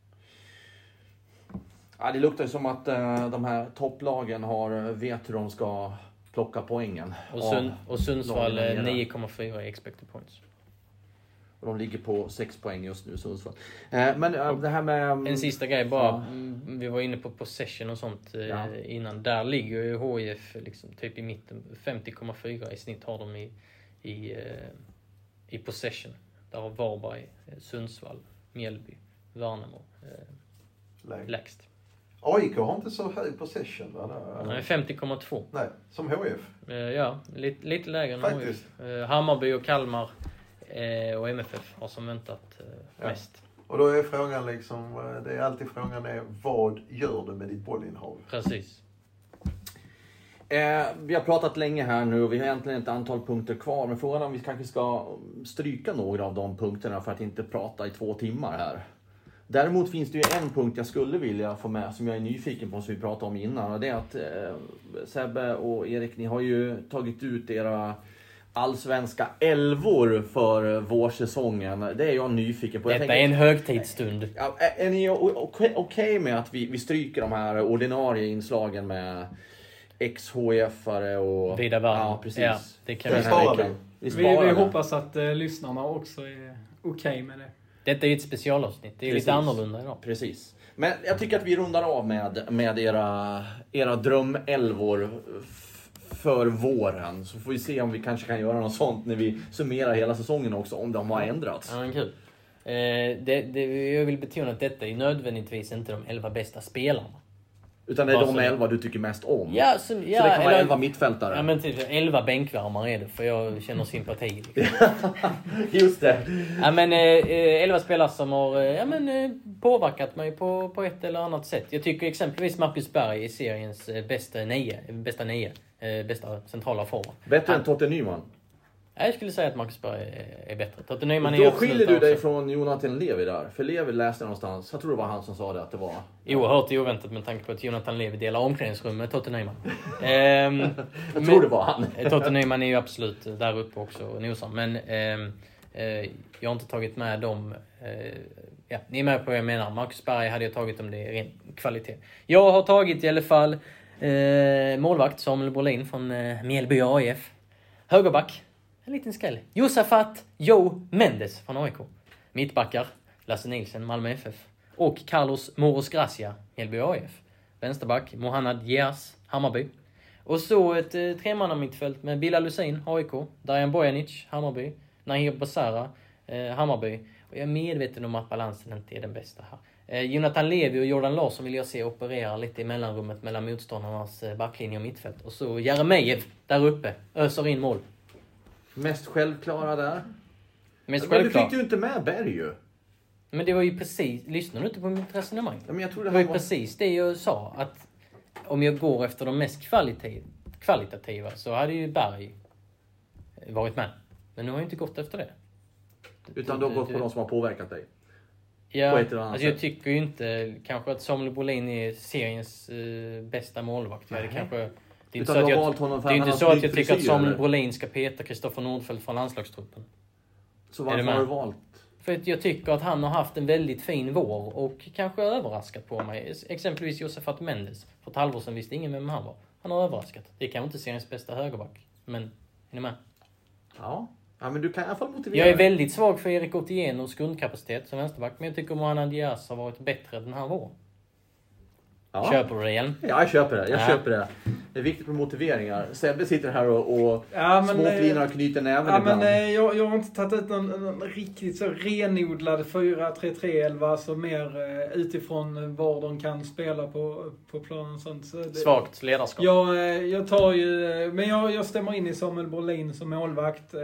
Ja, det luktar ju som att de här topplagen vet hur de ska plocka poängen. Och Sundsvall 9,4 i expected points. Och de ligger på 6 poäng just nu, Sundsvall. Men det här med... En sista grej bara. Vi var inne på possession och sånt innan. Där ligger ju HIF liksom, typ i mitten. 50,4 i snitt har de i possession. Där har Varberg, Sundsvall, Mjällby, Värnamo lägst. AIK har inte så hög possession, va? Nej, 50,2. Nej, som HIF. Ja, lite lägre än faktiskt. HIF. Hammarby och Kalmar och MFF har som väntat mest. Och då är frågan liksom, det är alltid frågan är, vad gör du med ditt bollinnehav? Precis. Vi har pratat länge här nu och vi har egentligen ett antal punkter kvar. Men frågan är om vi kanske ska stryka några av de punkterna för att inte prata i 2 timmar här. Däremot finns det ju en punkt jag skulle vilja få med som jag är nyfiken på, som vi pratade om innan. Och det är att Sebbe och Erik, ni har ju tagit ut era allsvenska 11 för vårsäsongen. Det är jag nyfiken på. Detta är en högtidsstund. Är ni okej med att vi stryker de här ordinarie inslagen med ex-HF-are och... Vida värld. Ja, precis. Ja, det kan vi hoppas att lyssnarna också är okej med det. Detta är ju ett specialavsnitt. Det är lite annorlunda idag. Precis. Men jag tycker att vi rundar av med era drömelvor för våren. Så får vi se om vi kanske kan göra något sånt när vi summerar hela säsongen också, om de har ändrats. Ja, kul. Jag vill betona att detta är nödvändigtvis inte de 11 bästa spelarna. Utan det är de 11 du tycker mest om. Ja, så det kan vara 11 mittfältare. Ja, men typ 11 bänkvärmare är det, för jag känner sympati. Just det. Ja, men 11 spelare som har påverkat mig på ett eller annat sätt. Jag tycker exempelvis Marcus Berg är seriens bästa centrala forward. Bättre än Totte Nyman? Jag skulle säga att Marcus Berg är bättre. Totte Nyman då skiljer du dig från Jonathan Levi där. För Levi läste någonstans. Jag tror det var han som sa det, att det var... Oerhört oväntat med tanke på att Jonathan Levi delar omklädningsrum med Totte Nyman. Jag tror det var han. Totte Nyman är ju absolut där uppe också och nosar. Men jag har inte tagit med dem. Ni är med på vad jag menar. Marcus Berg hade jag tagit om det är ren kvalitet. Jag har tagit i alla fall målvakt Samuel Brolin från Mjällby AIF. Högerback. En liten skräll. Josafat Joe Mendes från AIK. Mittbackar Lasse Nilsen, Malmö FF. Och Carlos Moros Gracia, Mjällby AIF. Vänsterback Mohanad Diaz, Hammarby. Och så ett tremannamittfält med Bilal Lusin, AIK. Dajan Bojanic, Hammarby. Nahir Basara, Hammarby. Och jag är medveten om att balansen inte är den bästa här. Jonathan Levi och Jordan Larsson vill jag se operera lite i mellanrummet mellan motståndarnas backlinje och mittfält. Och så Jeremejeff där uppe, öser in mål. Mest självklara där. Mest men självklar. Du fick ju inte med Berg ju. Men det var ju precis... Lyssnar du inte på mitt resonemang? Ja, men jag tror det var ju precis det jag sa. Att om jag går efter de mest kvalitativa så hade ju Berg varit med. Men nu har jag inte gått efter det. Utan du har gått på de som har påverkat dig. Ja, alltså jag tycker ju inte kanske att Samuel Brolin är seriens bästa målvakt. Det är inte så att jag tycker att Samuel Brolin ska peta Kristoffer Nordfeldt från landslagstruppen. Så varför har du valt? För att jag tycker att han har haft en väldigt fin vår och kanske överraskat på mig. Exempelvis Josafat Mendes. För ett halvår sedan visste ingen vem han var. Han har överraskat. Det kan inte seriens bästa högerback. Men, är ni med? Ja, men du kan i alla fall motivera. Jag är väldigt svag för Erik Otieners grundkapacitet som vänsterback. Men jag tycker Mohanad Diaz har varit bättre den här våren. Ja. Köper du det igen? Ja, jag köper det. Det är viktigt med motiveringar. Sebbe sitter här och småflinar och knyter näven ibland. Men jag har inte tagit ut någon riktigt så renodlad 4-3-3-11. Alltså mer utifrån var de kan spela på planen och sånt. Så svagt ledarskap. Jag tar ju... Men jag stämmer in i Samuel Brolin som målvakt.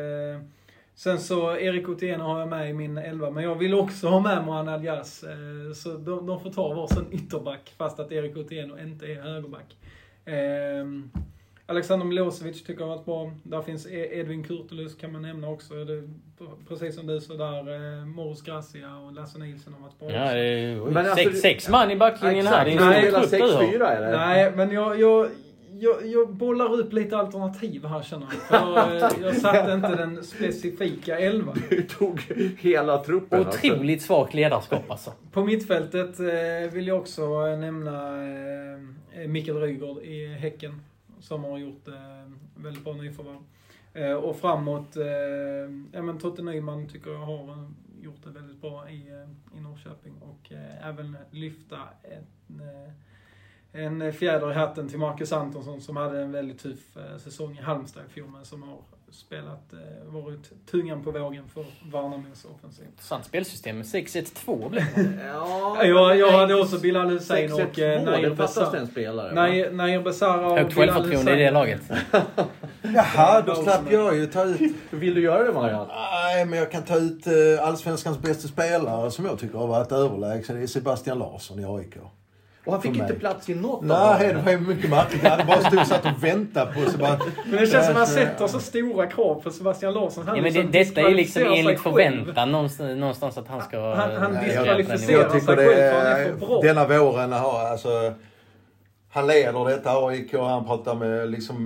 Sen så Erik Otieno har jag med i min 11. Men jag vill också ha med Mohanad Diaz. Så de får ta varsin ytterback. Fast att Erik Otieno inte är högerback. Alexander Milosevic tycker jag har varit bra. Där finns Edvin Kurtulus kan man nämna också. Precis som du så där. Moros Gracia och Lasse Nilsen har varit bra. Ja, sex man i backlinjen här. Det är 6-4 eller? Nej, men jag bollar upp lite alternativ här känner jag. Jag satte inte den specifika 11. Du tog hela truppen. Otroligt svagt ledarskap alltså. På mittfältet vill jag också nämna Mikael Rygaard i Häcken. Som har gjort väldigt bra nyförvärv. Och framåt, Totte Nyman tycker jag har gjort det väldigt bra i Norrköping. Och även lyfta en fjäder i hatten till Marcus Antonsson som hade en väldigt tuff säsong i Halmstad i fjol, men som har varit tungan på vågen för Värnamos offensiv. Sant spelsystem med 6-1-2 blev det. Jag hade också Bilal Hussein och Nair Besara. Nair Besara och Högt självförtroende i det laget. Jaha, då slapp jag ju ta ut... Vill du göra det, Marian? Nej, men jag kan ta ut allsvenskans bästa spelare som jag tycker har varit överlägsen. Det är Sebastian Larsson i AIK. Och han fick inte plats i något. Nej, det var mycket märkligt. Jag hade bara satt och väntat på Sebastian. Men det känns som att man sätter så stora krav på Sebastian Larsson. Ja, men detta är liksom enligt förväntan någonstans att han ska... Han diskvalificerar sig själv för han är för bra. Denna våren har alltså... Han leder detta AIK och han pratar med liksom...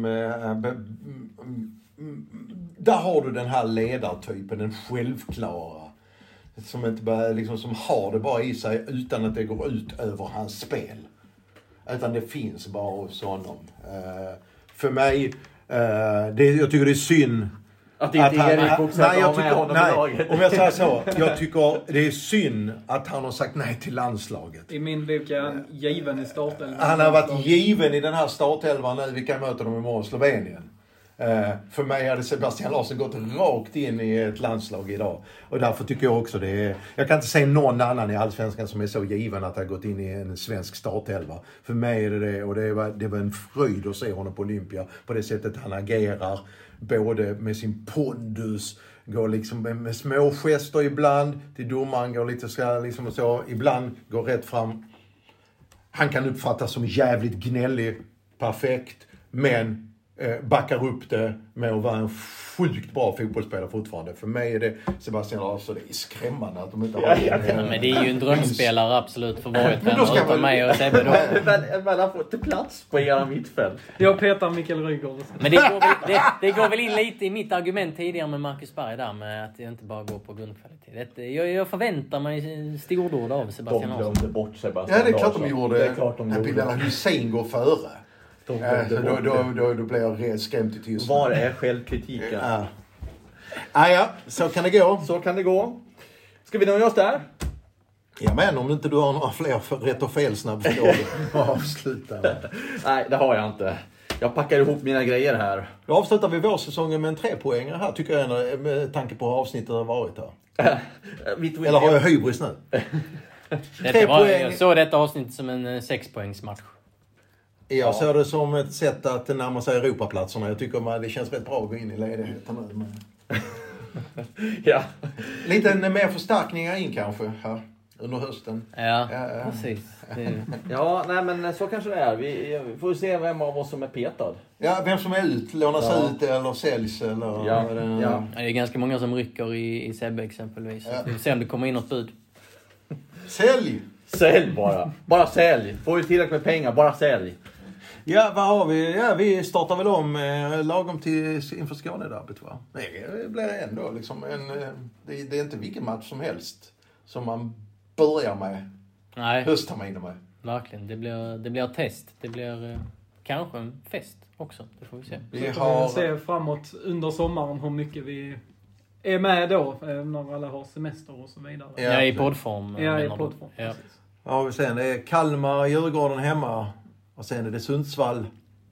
där har du den här ledartypen, den självklara. Som inte bara, liksom, som har det bara i sig utan att det går ut över hans spel. Utan det finns bara hos honom. För mig, jag tycker det är synd att inte Erik också har med honom i laget. Om jag säger så, jag tycker det är synd att han har sagt nej till landslaget. I min bok är han given i startelvan. Han har varit given i den här startelvan nu. Vi kan möta dem imorgon, Slovenien. För mig hade Sebastian Larsson gått rakt in i ett landslag idag. Och därför tycker jag också det är... Jag kan inte säga någon annan i Allsvenskan som är så given att ha gått in i en svensk startelva. För mig är det. Och det var en fröjd att se honom på Olympia. På det sättet han agerar. Både med sin pondus. Går liksom med små gester ibland. Till domaren går lite så liksom så. Ibland går rätt fram. Han kan uppfattas som jävligt gnällig. Perfekt. Men... backar upp det med att vara en sjukt bra fotbollsspelare fortfarande. För mig är det Sebastian Larsson, det är skrämmande att de inte har men det är ju en drömspelare absolut för varje tränare utan mig och Sebbe då. Men han får inte plats på era mittfält. Jag petar Mikael Rygaard. Men det går väl in lite i mitt argument tidigare med Marcus Berg där med att det inte bara går på grundkvalitet. Jag förväntar mig stordåd av Sebastian Larsson. De glömde bort Sebastian Larsson. Ja, det är klart de gjorde. Det är klart de gjorde. Bilal Hussein går före. Då blir jag rätt skrämt i tystnad. Var är självkritiken? Ja, så kan det gå. Så kan det gå. Ska vi nöja oss där? Ja, men om inte du har några fler rätt och fel snabbt då avsluta. Nej, det har jag inte. Jag packar ihop mina grejer här. Då avslutar vi vårsäsongen med en 3-poängare här, tycker jag, med tanke på hur avsnittet har varit här. Eller har jag hybris nu? Jag såg detta avsnitt som en 6-poängsmatch. Jag ser det som ett sätt att närma sig Europaplatserna. Jag tycker det känns rätt bra att gå in i ledigheten nu. Ja. Lite mer förstärkningar in kanske här under hösten. Ja. Precis. Ja, nej men så kanske det är. Vi får se vem av oss som är petad. Ja, vem som är lånas ut eller säljs. Eller, ja. Det är ganska många som rycker i Sebbe exempelvis. Ja. Vi får se om det kommer in något bud. Sälj! Sälj bara. Bara sälj. Får vi tillräckligt med pengar, bara sälj. Ja, vad har vi? Ja, vi startar väl om lagom till inför Skånederbyt, va? Det blir ändå liksom det är inte vilken match som helst som man börjar med. Nej. Höstterminen med. Verkligen. Det blir ett test. Det blir kanske en fest också. Det får vi se. Vi får se framåt under sommaren hur mycket vi är med då när alla har semester och så vidare. Ja, i poddform. Ja, i poddform. Ja. Ja, sen det är Kalmar, Djurgården hemma. Och sen är det Sundsvall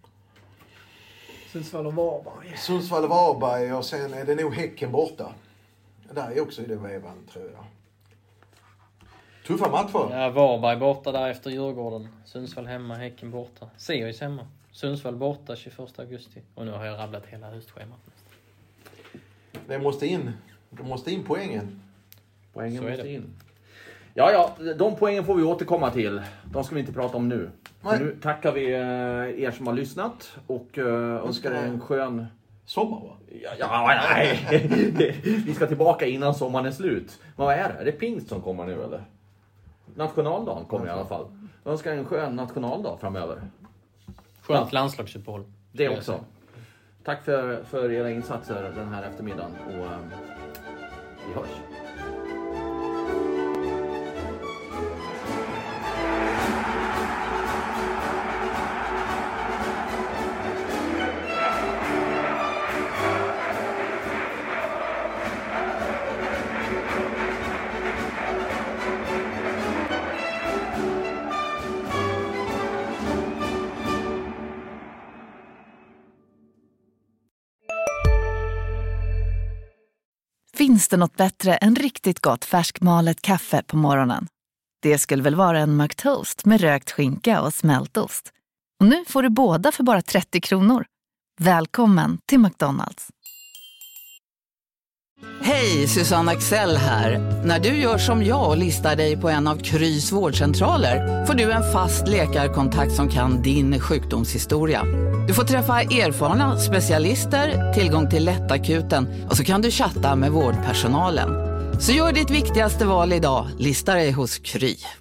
och Varberg. Och sen är det nog Häcken borta. Där är också i det vevan, tror jag. Tuffa matcher. Ja, Varberg borta där efter Djurgården. Sundsvall hemma, Häcken borta. Sirius hemma. Sundsvall borta 21 augusti. Och nu har jag rabblat hela höstschemat. Det måste in. Det måste in poängen. Poängen måste in. Ja, de poängen får vi återkomma till. De ska vi inte prata om nu. Nu tackar vi er som har lyssnat och önskar en skön sommar, va? Ja, nej. Vi ska tillbaka innan sommaren är slut. Men vad är det? Är det pingst som kommer nu, eller? Nationaldagen kommer i alla fall. Jag önskar en skön nationaldag framöver. Skönt landslagsuppehåll. Det också. Tack för era insatser den här eftermiddagen och vi hörs. Finns det något bättre än riktigt gott färskmalet kaffe på morgonen? Det skulle väl vara en McToast med rökt skinka och smältost. Och nu får du båda för bara 30 kronor. Välkommen till McDonald's. Hej, Susanne Axel här. När du gör som jag och listar dig på en av Krys vårdcentraler får du en fast läkarkontakt som kan din sjukdomshistoria. Du får träffa erfarna specialister, tillgång till lättakuten och så kan du chatta med vårdpersonalen. Så gör ditt viktigaste val idag, listar dig hos Kry.